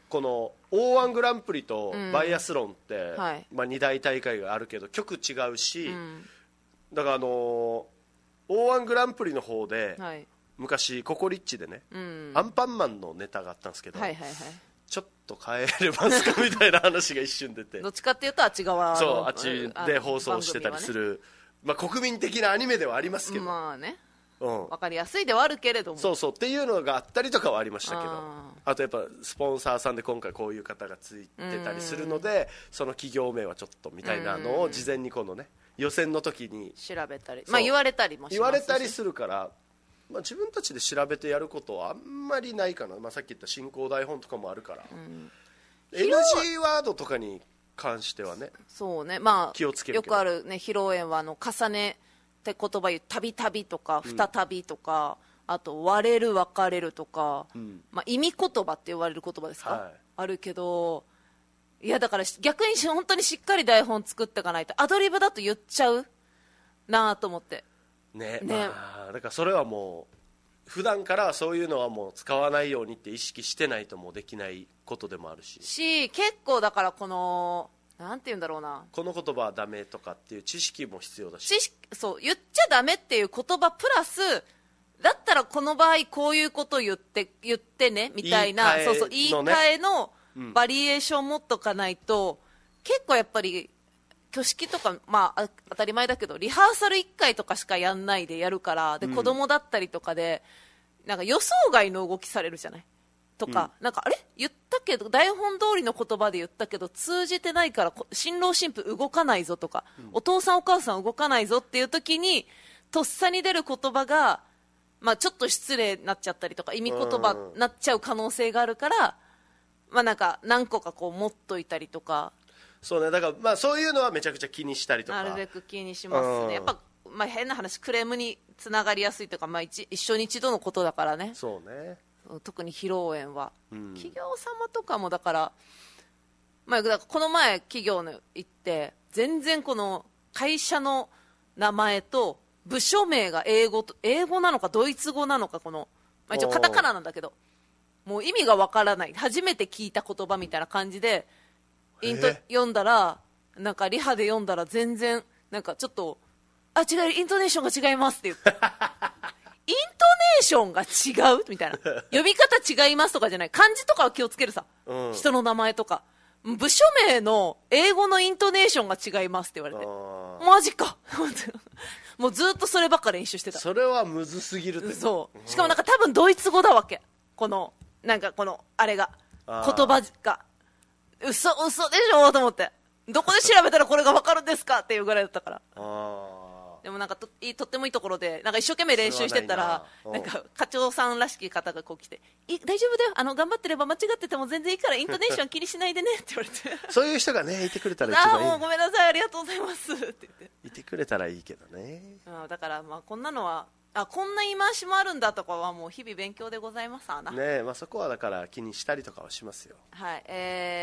この O1 グランプリとバイアスロンって、 はい、 まあ、2大大会があるけど局違うし、だからO1 グランプリの方で、はい、昔ココリッチでね、アンパンマンのネタがあったんですけど、はいはいはい、ちょっと変えれますかみたいな話が一瞬出てどっちかっていうとあっち側のそうあっちで放送してたりする、まあ、国民的なアニメではありますけど、 まあね、分かりやすいではあるけれども、 そうそうっていうのがあったりとかはありましたけど、あとやっぱスポンサーさんで今回こういう方がついてたりするので、その企業名はちょっとみたいなのを事前にこのね予選の時に調べたり、まあ、言われたりもしますし、 言われたりするから、まあ、自分たちで調べてやることはあんまりないかな、まあ、さっき言った進行台本とかもあるから、NG ワードとかに関してはね、 そうね、まあ、 気をつけるよくあるね、披露宴は重ねって言葉言うたびたびとか再びとか、あと割れる別れるとか、まあ、意味言葉って言われる言葉ですか、はい、あるけど、いやだから逆に本当にしっかり台本作っていかないとアドリブだと言っちゃうなと思ってね、まあ、だからそれはもう普段からそういうのはもう使わないようにって意識してないともうできないことでもあるし、 結構だからこのなんて言うんだろうな、 この言葉はダメとかっていう知識も必要だし、 そう言っちゃダメっていう言葉プラスだったらこの場合こういうこと言ってねみたいな、そうそう言い換えのバリエーション持っとかないと、結構やっぱり挙式とか、まあ、当たり前だけどリハーサル1回とかしかやんないでやるから、で子供だったりとかでなんか予想外の動きされるじゃないとか、なんかあれ言ったけど台本通りの言葉で言ったけど通じてないから新郎新婦動かないぞとか、お父さんお母さん動かないぞっていう時にとっさに出る言葉が、まあ、ちょっと失礼になっちゃったりとか意味言葉になっちゃう可能性があるから、まあ、なんか何個かこう持っといたりとか、 そうね、だからまあそういうのはめちゃくちゃ気にしたりとか、 なるべく気にしますね。やっぱ、まあ、変な話クレームにつながりやすいというか、まあ、一生に一度のことだからね。 そうね、 特に披露宴は、企業様とかもだから、まあ、だからこの前企業に行って全然この会社の名前と部署名が英語なのかドイツ語なのか、この、まあ、一応カタカナなんだけどもう意味がわからない、初めて聞いた言葉みたいな感じで読んだら、なんかリハで読んだら全然なんかちょっと違う、イントネーションが違いますって言ってイントネーションが違うみたいな、呼び方違いますとかじゃない、漢字とかは気をつけるさ、人の名前とか部署名の英語のイントネーションが違いますって言われて、マジかもうずっとそればっか練習してた。 それはむずすぎるって。 そう、しかもなんか多分ドイツ語だわけ、このなんかこのあれが言葉が嘘でしょと思って、どこで調べたらこれが分かるんですかっていうぐらいだったから。でもなんかとってもいいところで、なんか一生懸命練習してたら、なんか課長さんらしき方がこう来て、大丈夫だよ、頑張ってれば間違ってても全然いいからイントネーション気にしないでねって言われてそういう人がねいてくれたら一番いい。 もうごめんなさい、ありがとうございますって言っていてくれたらいいけどね。 だからまあこんなのはこんな言い回しもあるんだとかはもう日々勉強でございますわな、 ね。まあ、そこはだから気にしたりとかはしますよ。 はい、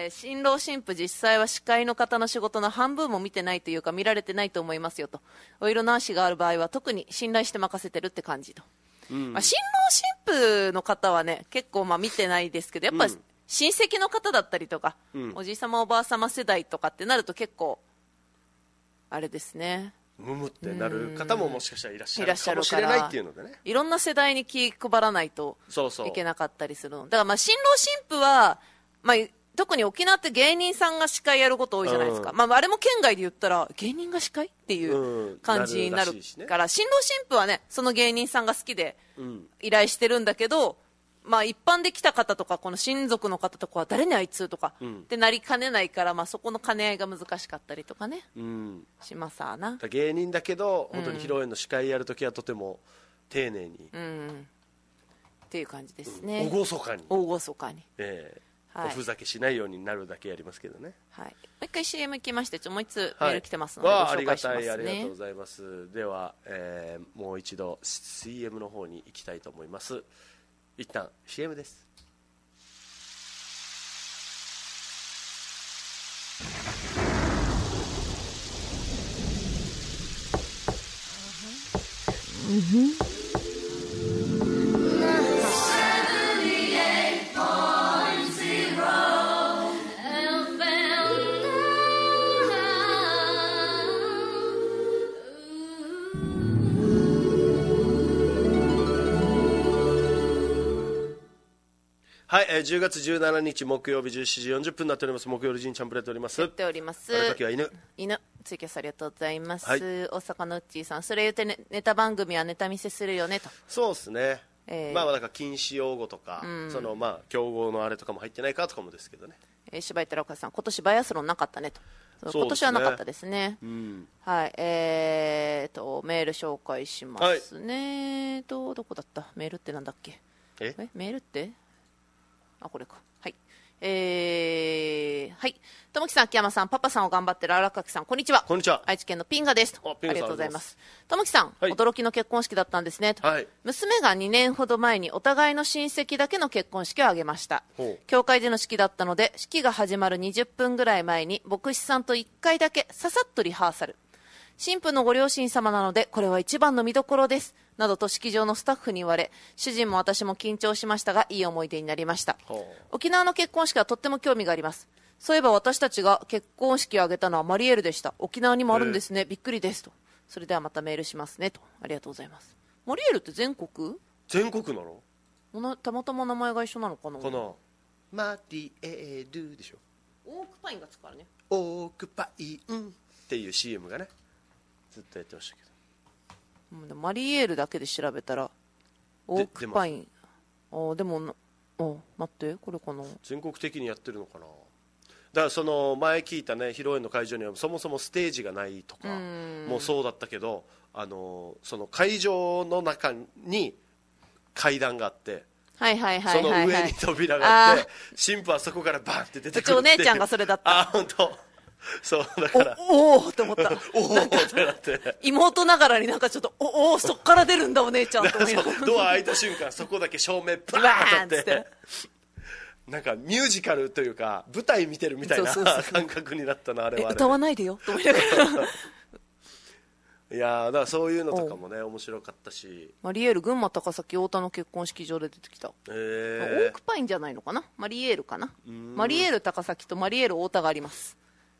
新郎新婦実際は司会の方の仕事の半分も見てないというか見られてないと思いますよと、お色直しがある場合は特に信頼して任せてるって感じと、まあ、新郎新婦の方はね結構まあ見てないですけど、やっぱ親戚の方だったりとか、おじいさまおばあさま世代とかってなると結構あれですね、 むむってなる方ももしかしたらいらっしゃるかもしれないっていうのでね、 いろんな世代に気配らないといけなかったりするの。だからまあ新郎新婦は、まあ、特に沖縄って芸人さんが司会やること多いじゃないですか、まあ、あれも県外で言ったら芸人が司会っていう感じになるから、新郎新婦はねその芸人さんが好きで依頼してるんだけど、まあ、一般で来た方とかこの親族の方とかは誰にあいつとかってなりかねないから、まあ、そこの兼ね合いが難しかったりとかね、しますわな。 芸人だけど本当に披露宴の司会やるときはとても丁寧に、 っていう感じですね。 厳かに、 はい、 おふざけしないようになるだけやりますけどね。 はい、もう一回 CM 行きまして、もう一つメール来てますのでご紹介しますね。 ありがとうございます。では、もう一度 CM の方に行きたいと思います。一旦 CM です。 78.0 はい、10月17日木曜日17時40分になっております。木曜日ジンちゃんプレートおります。 やっております。 あれかきは犬ツイキャスありがとうございます、 はい、 大阪のうっちーさん、それ言って、ね、ネタ番組はネタ見せするよねと。 そうですね、まあだから禁止用語とか、そのまあ競合のあれとかも入ってないかとかもですけどね。 柴井寺岡さん、今年バイアスロンなかったねと。今年はなかったですね。はい、メール紹介しますね、はい、どこだった。メールってなんだっけ。メールってこれか。はいはい、ともきさん、秋山さん、パパさんを頑張ってる荒垣さん、こんにちは。 こんにちは。 愛知県のピンガですと。ありがとうございます。ともきさん、 はい、 驚きの結婚式だったんですねと、はい、娘が2年ほど前にお互いの親戚だけの結婚式を挙げました。教会での式だったので、式が始まる20分ぐらい前に牧師さんと1回だけささっとリハーサル。新婦のご両親様なのでこれは一番の見どころですなどと式場のスタッフに言われ、主人も私も緊張しましたがいい思い出になりました。沖縄の結婚式はとっても興味があります。そういえば私たちが結婚式を挙げたのはマリエールでした。沖縄にもあるんですね、びっくりですと。それではまたメールしますねと。ありがとうございます。マリエールって全国なの？たまたま名前が一緒なのかな。 マリエールでしょ。 オークパインがつくからね。 オークパインっていう CM がねずっとやってましたけど、マリエールだけで調べたらオークパインでも待ってこれかな。 全国的にやってるのかな。だからその前聞いたね披露宴の会場にはそもそもステージがないとかもそうだったけど、その会場の中に階段があって、その上に扉があって新婦はそこからバーンって出てくるって。 うちお姉ちゃんがそれだった。 本当。そうだからおおって思ったおおってなって妹ながらになんかちょっとおそっから出るんだお姉ちゃんと思いながらドア開いた瞬間そこだけ照明バーンってなんかミュージカルというか舞台見てるみたいな感覚になったな。あれは歌わないでよと思いながらいやだからそういうのとかもね面白かったし。 マリエール群馬高崎太田の結婚式場で出てきた。オークパインじゃないのかな。マリエールかな。マリエール高崎とマリエール太田があります。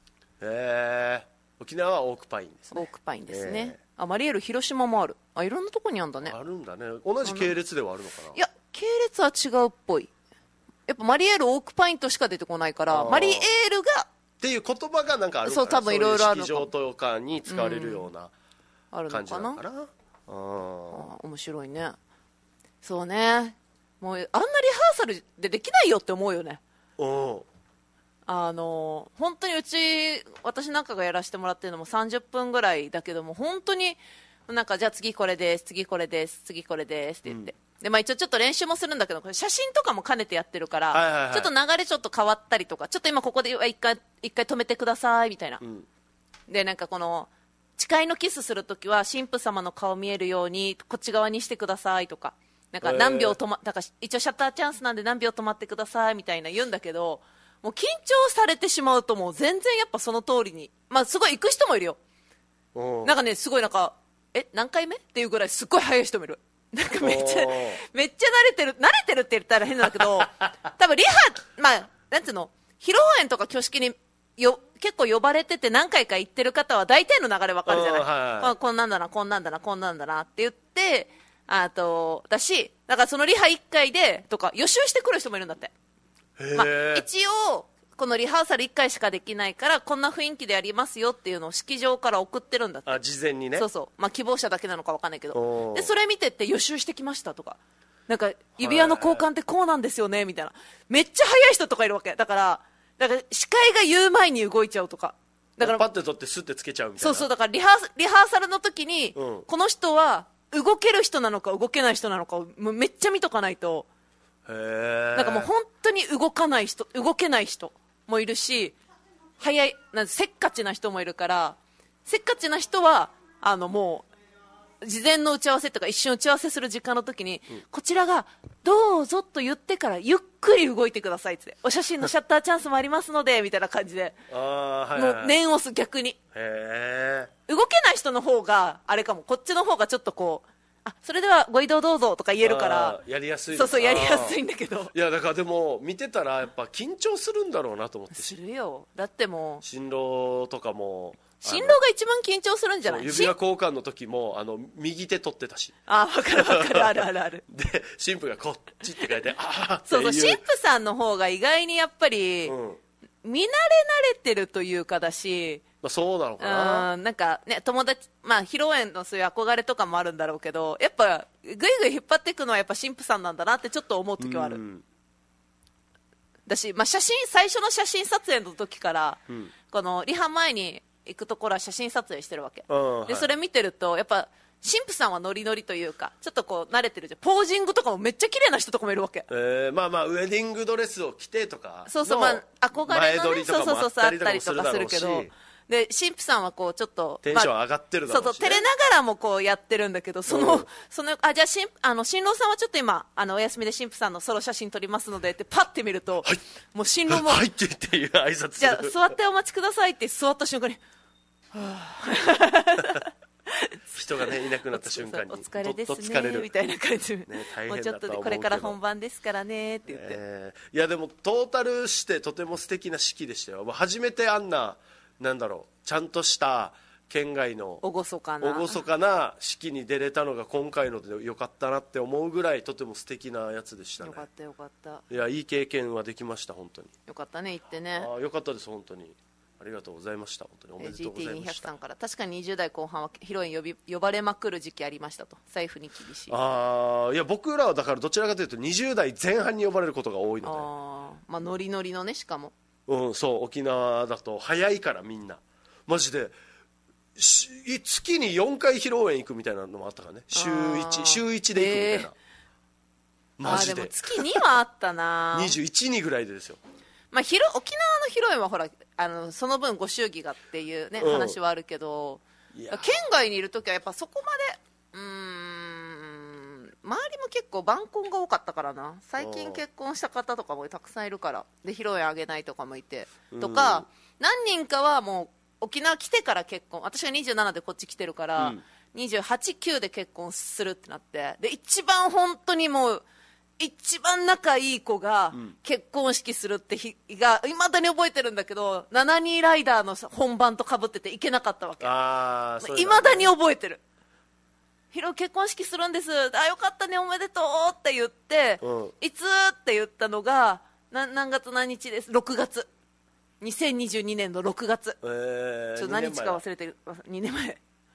沖縄はオークパインですね。 オークパインですね。マリエール広島もある。いろんなとこにあるんだね。 あるんだね。同じ系列ではあるのかな。 いや系列は違うっぽい。やっぱマリエールオークパインとしか出てこないからマリエールがっていう言葉がなんかあるのかな。 そう多分いろいろあるのか。 式場とかに使われるような感じなのかな。 面白いね。そうね。もうあんなリハーサルでできないよって思うよね。本当に私なんかがやらせてもらってるのも30分ぐらいだけども、本当になんかじゃあ次これです次これです次これですって言って、で一応ちょっと練習もするんだけど、これ写真とかも兼ねてやってるから、ちょっと流れちょっと変わったりとか、ちょっと今ここで一回止めてくださいみたいな、でなんかこの誓いのキスするときは神父様の顔見えるようにこっち側にしてくださいとか、なんか何秒だから一応シャッターチャンスなんで何秒止まってくださいみたいな言うんだけど、もう緊張されてしまうともう全然やっぱその通りに、すごい行く人もいるよ。なんかねすごいなんか何回目っていうぐらいすっごい早い人もいる。なんかめっちゃ慣れてるって言ったら変だけど多分リハなんていうの、披露宴とか挙式に結構呼ばれてて何回か行ってる方は大体の流れ分かるじゃない。こんなんだなこんなんだなこんなんだなって言ってだし、だからそのリハ1回でとか予習してくる人もいるんだって。一応このリハーサル1回しかできないからこんな雰囲気でやりますよっていうのを式場から送ってるんだって。 事前にね。 そう希望者だけなのか分かんないけど、でそれ見てって予習してきましたとか、なんか指輪の交換ってこうなんですよねみたいな、めっちゃ早い人とかいるわけだから司会が言う前に動いちゃうとか、だからパッて取ってスッてつけちゃうみたいな。 そうだからリハーサルの時に、この人は動ける人なのか動けない人なのかをめっちゃ見とかないと。なんかもう本当に動けない人もいるし、せっかちな人もいるから、せっかちな人はもう事前の打ち合わせとか一瞬打ち合わせする時間の時に、こちらがどうぞと言ってからゆっくり動いてくださいってお写真のシャッターチャンスもありますのでみたいな感じでもう念を押す。逆に動けない人の方があれかも、こっちの方がちょっとこうそれではご移動どうぞとか言えるからやりやすい。 そうやりやすいんだけど、 いやだからでも見てたらやっぱ緊張するんだろうなと思って。 するよ。だってもう新郎とかも新郎が一番緊張するんじゃない？ 指輪交換の時も右手取ってたし、 分かる分かる、あるあるある。 で神父がこっちって書いてそう神父さんの方が意外にやっぱり、見慣れ慣れてるというかだし、 そうなのかな。 なんかね、友達、披露宴のそういう憧れとかもあるんだろうけど、やっぱぐいぐい引っ張っていくのはやっぱ神父さんなんだなってちょっと思う時はある。だし、最初の写真撮影の時から、このリハ前に行くところは写真撮影してるわけ。で、それ見てると、やっぱ、神父さんはノリノリというか、ちょっとこう慣れてるじゃん。ポージングとかもめっちゃ綺麗な人とかもいるわけ。 ウェディングドレスを着てとか、 そうそう、憧れのね、そうあったりとかするけど、で神父さんはこうちょっとテンション上がってるだろうし、ね、 照れながらもこうやってるんだけど、じゃあ新郎さんはちょっと今お休みで神父さんのソロ写真撮りますのでってパッて見ると、はい、もう新郎もはいって言っていう挨拶する。 じゃあ座ってお待ちくださいって座った瞬間に人がねいなくなった瞬間にお疲れですねみたいな感じで、もうちょっとでこれから本番ですからねって言って、 いやでもトータルしてとても素敵な式でしたよ。初めてあんなちゃんとした県外の厳かな式に出れたのが今回のでよかったなって思うぐらいとても素敵なやつでしたね。 よかったよかった。 いやいい経験はできました本当に。 よかったね行ってね。 よかったです本当に。ありがとうございました。本当におめでとうございました。 GT200 さんから確かに20代後半は披露宴呼ばれまくる時期ありましたと。財布に厳しい。いや僕らはだからどちらかというと20代前半に呼ばれることが多いので、ノリノリのねしかも。 そう沖縄だと早いからみんなマジで月に4回披露宴行くみたいなのもあったからね。週1で行くみたいな、マジで。 でも月2はあったな 21、2ぐらいでですよ。 沖縄の披露宴はほらその分ご祝儀がっていうね、話はあるけど、県外にいるときはやっぱそこまで周りも結構晩婚が多かったからな。最近結婚した方とかもたくさんいるからで披露宴あげないとかもいてとか、何人かはもう沖縄来てから結婚、私が27でこっち来てるから、28、9で結婚するってなって、で一番本当にもう一番仲いい子が結婚式するって日がいまだに覚えてるんだけど、72ライダーの本番とかぶってて行けなかったわけ。いまだに覚えてる。結婚式するんです、よかったねおめでとうって言って、いつって言ったのが何月何日です、6月2022年の6月、ちょっと何日か忘れてる、2年前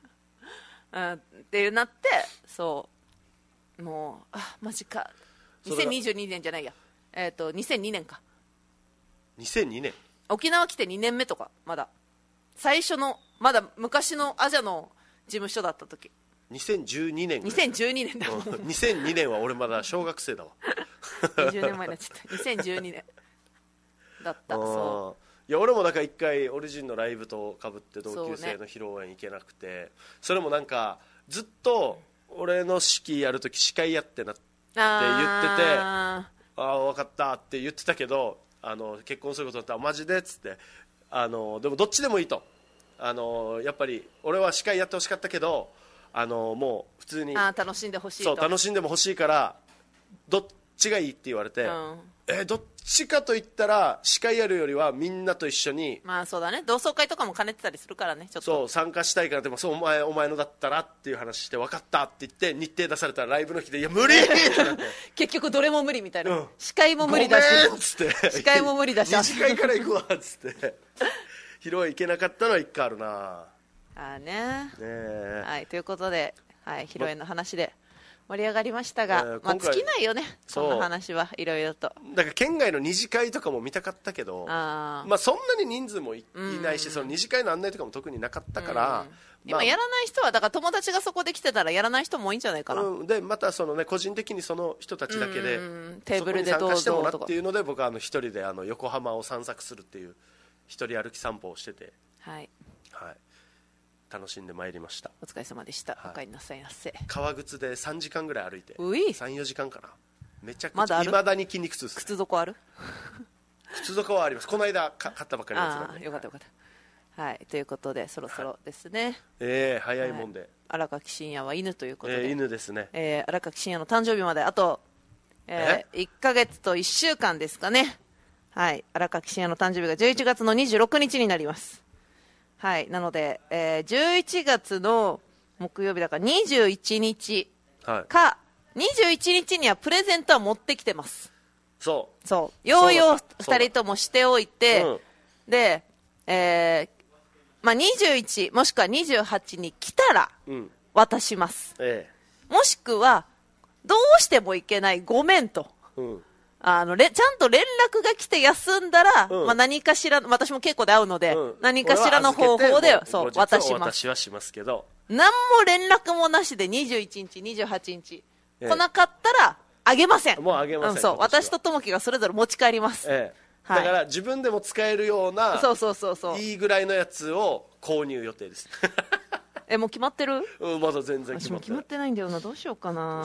ってなって、そうもうマジか、2022年じゃないや、2002年か。 2002年沖縄来て2年目とか、まだ最初のまだ昔のアジャの事務所だった時、 2012年 2012年だもん 2002年は俺まだ小学生だわ 20年前になっちゃった2012年だった。 そういや俺も一回オリジンのライブとかぶって同級生の披露宴行けなくて、それもずっと俺の式やるとき司会やってなって言ってて、分かったって言ってたけど、結婚することだったらマジでっつって、でもどっちでもいいと、やっぱり俺は司会やってほしかったけど、もう普通に楽しんでほしいと。 そう楽しんでも欲しいからどっちがいいって言われて、どっちかと言ったら司会やるよりはみんなと一緒に、 そうだね、同窓会とかも兼ねてたりするからね、ちょっとそう参加したいから、でもお前のだったらっていう話して分かったって言って日程出されたらライブの日でいや無理ってなって結局どれも無理みたいな、司会も無理だしごめんっつって司会も無理だし二次会から行くわっつって披露宴行けなかったのは1回あるな。 はい、ということで、披露宴の話で盛り上がりましたが、尽きないよね、そんな話はいろいろと。 だから県外の二次会とかも見たかったけど、そんなに人数も いないし、その二次会の案内とかも特になかったから、 今やらない人はだから友達がそこで来てたらやらない人も多いんじゃないかな、 でまた個人的にその人たちだけでテーブルでどうぞとか参加してもらっていうので、僕は一人で横浜を散策するっていう一人歩き散歩をしてて、楽しんでまいりました。 お疲れ様でした。お帰りなさいませ。 革靴で3時間ぐらい歩いて、 3、 4時間かな。めちゃくちゃいまだに筋肉痛です、ね、 靴底ある靴底はあります。この間買ったばっかりのやつなんで。 よかったよかった。はい、ということでそろそろですね。 早いもんで、 荒垣真也は犬ということで、 犬ですね。 荒垣真也の誕生日まであと、1ヶ月と1週間ですかね。はい、荒垣真也の誕生日が11月の26日になります。 はい、なので、11月の木曜日だから21日か、はい、21日にはプレゼントは持ってきてます。そう用意を2人ともしておいて、で、21もしくは28に来たら渡します、もしくはどうしてもいけないごめんと、ちゃんと連絡が来て休んだら、何かしら、私も結構で会うので、何かしらの方法で渡します。 私はしますけど、 何も連絡もなしで21日28日来なかったらあげません。 もうあげません。 私とともきがそれぞれ持ち帰ります、 だから自分でも使えるような、いいぐらいのやつを購入予定ですもう決まってる？ まだ全然決まってない。 私も決まってないんだよな。どうしようかな。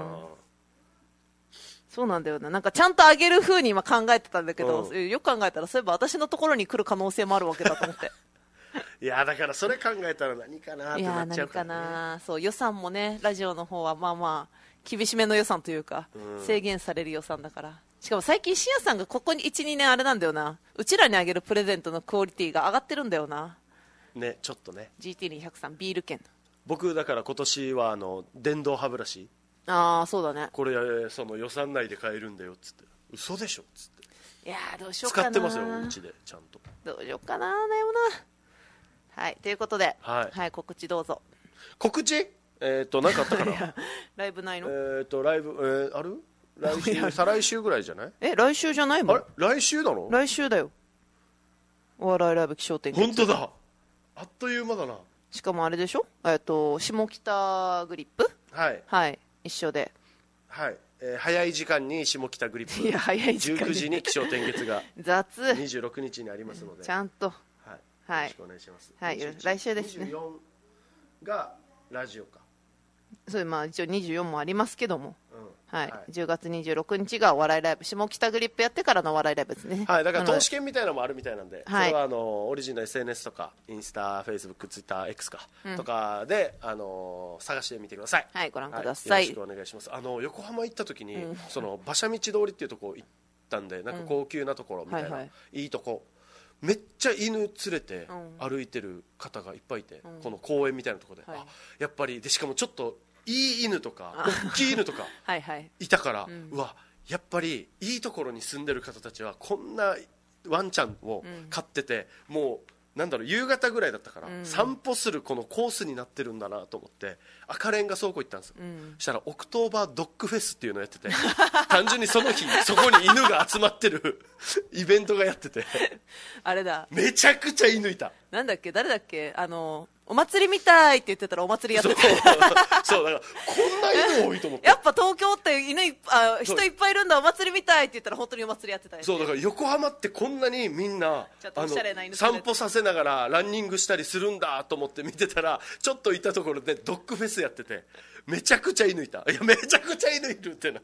そうなんだよな。なんかちゃんとあげる風に今考えてたんだけど、よく考えたらそういえば私のところに来る可能性もあるわけだと思っていやだからそれ考えたら何かなってなっちゃうから、ね、 何かな。そう、予算もね、ラジオの方はまあまあ厳しめの予算というか、制限される予算だから。しかも最近シアさんがここに 1,2 年あれなんだよな、うちらにあげるプレゼントのクオリティが上がってるんだよな。 ね、ちょっとね。 GT200 ビール券。僕だから今年は電動歯ブラシ、 そうだね、 これその予算内で買えるんだよっつって、嘘でしょっつって、 いやどうしようかな。 使ってますようちでちゃんと。 どうしようかな、だよな。はい、ということで、はい、告知どうぞ。 告知何かあったかなライブないの？ ライブ、ある？来週再来週ぐらいじゃない？ 来週じゃないもん。 あれ来週なの？ 来週だよ。お笑いライブ起承転結。 本当だ、あっという間だな。 しかもあれでしょ、下北グリップ、はい、一緒で、 はい、早い時間に下北グリップ、いや早い時間19時に起承転結が雑 26日にありますので、 ちゃんと、 はい、よろしくお願いします。 はい、来週ですね。 24がラジオか。 それ一応24もありますけども、はい、10月26日がお笑いライブ、下北グリップやってからのお笑いライブですね。 はい、だから投資券みたいなのもあるみたいなんで、それはオリジンの SNS とかインスタ、フェイスブック、ツイッター、X か、とかで探してみてください。 はい、ご覧ください。 よろしくお願いします。横浜行った時に、その馬車道通りっていうとこ行ったんで、なんか高級なところみたいな、いいとこ、めっちゃ犬連れて歩いてる方がいっぱいいて、この公園みたいなところで、やっぱりで、しかもちょっといい犬とか大きい犬とかいたから、うわ、やっぱりいいところに住んでる方たちはこんなワンちゃんを飼ってて、もうなんだろう、夕方ぐらいだったから、散歩するこのコースになってるんだなと思って赤レンガ倉庫行ったんですよ。そしたらオクトーバードッグフェスっていうのをやってて単純にその日そこに犬が集まってるイベントがやっててあれだ、 めちゃくちゃ犬いた。 なんだっけ、誰だっけ、お祭りみたいって言ってたらお祭りやっててそうだからこんな犬多いと思ってやっぱ東京って人いっぱいいるんだ、お祭りみたいって言ったら本当にお祭りやってたよね。 そうだから、横浜ってこんなにみんな散歩させながらランニングしたりするんだと思って見てたら、ちょっと行ったところでドッグフェスやってて、めちゃくちゃ犬いた。いや、めちゃくちゃ犬いるってなって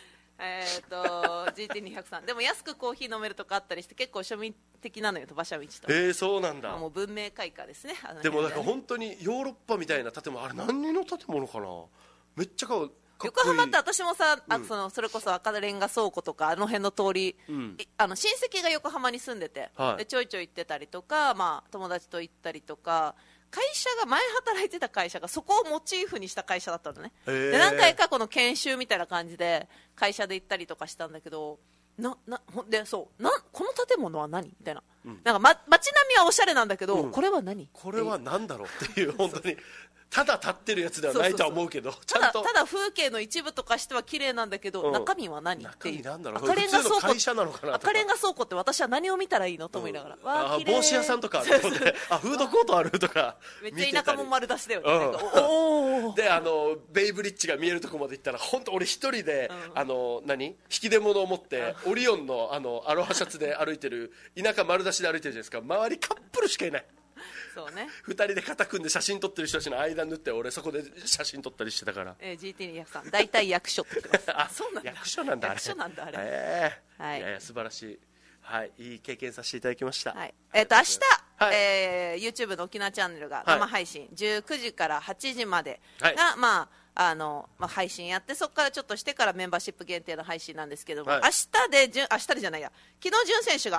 、GT200 でも安くコーヒー飲めるとかあったりして結構庶民的なのよ、馬車道と。 そうなんだ。 もう文明開化ですね。 でもなんか本当にヨーロッパみたいな建物、あれ何の建物かな、めっちゃかっこいい。 横浜って私もさ、それこそ赤レンガ倉庫とかあの辺の通り、親戚が横浜に住んでて、でちょいちょい行ってたりとか、友達と行ったりとか、会社が前働いてた会社がそこをモチーフにした会社だったのね。で何回かこの研修みたいな感じで会社で行ったりとかしたんだけど、この建物は何みたいな、なんか街並みはおしゃれなんだけど、これは何、 これは何だろうっていう本当にただ立ってるやつではないとは思うけど、ちゃんとただ風景の一部とかしては綺麗なんだけど、中身は何っていう。赤レンガ倉庫、 会社なのかなとか、 赤レンガ倉庫って私は何を見たらいいのと思いながら、 帽子屋さんとかフードコートあるとか、 めっちゃ田舎も丸出しだよね。 でベイブリッジが見えるとこまで行ったら、本当俺一人で引き出物を持ってオリオンのアロハシャツで歩いてる、田舎丸出しで歩いてるじゃないですか。周りカップルしかいない。 そうね、 2人で肩組んで写真撮ってる人たちの間縫って、俺そこで写真撮ったりしてたから。 GT200 大体役所って言ってますそうなんだ、 役所なんだ、あれ。役所なんだ、あれ。 いや素晴らしい。はい、いい経験させていただきました。 明日、YouTube の沖縄チャンネルが生配信、19時から8時までが、配信やって、そこからちょっとしてからメンバーシップ限定の配信なんですけども、明日でじゃないや、昨日潤選手が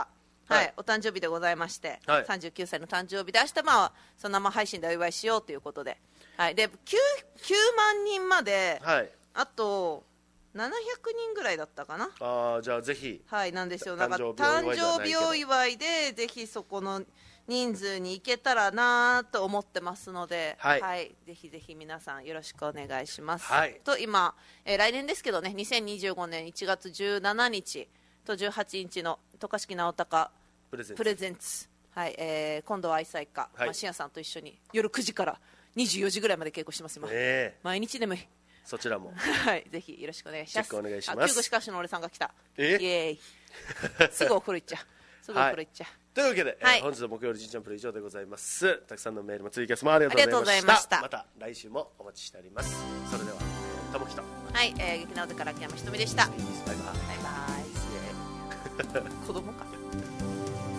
はい、お誕生日でございまして、 はい、 39歳の誕生日で、明日まあその生配信でお祝いしようということで、はい、で 9万人まで、 はい、 あと700人ぐらいだったかな。 じゃあぜひ、 はい、なんですよ。なんか誕生日お祝いでぜひそこの人数に行けたらなと思ってますので、 はい、 はい、ぜひぜひ皆さんよろしくお願いします。 はい、 と今、来年ですけどね、2025年1月17日と18日の渡嘉敷直隆プレゼンツ、はい、今度は愛妻家、 はい、 深夜さんと一緒に夜9時から24時ぐらいまで稽古してます今、毎日でもいい。 そちらもはい、ぜひよろしくお願いします。 チェックお願いします。 救護士かしの俺さんが来た。イエーイすぐお風呂行っちゃう。すぐお風呂行っちゃう。 はい、というわけで、 はい、 本日の木曜日ジンプレ以上でございます。たくさんのメールもツイキャスもありがとうございました。また来週もお待ちしております。それではともきと、 はい、劇団でから秋山ひとみでした。バイバイ。バイバイ。子供か。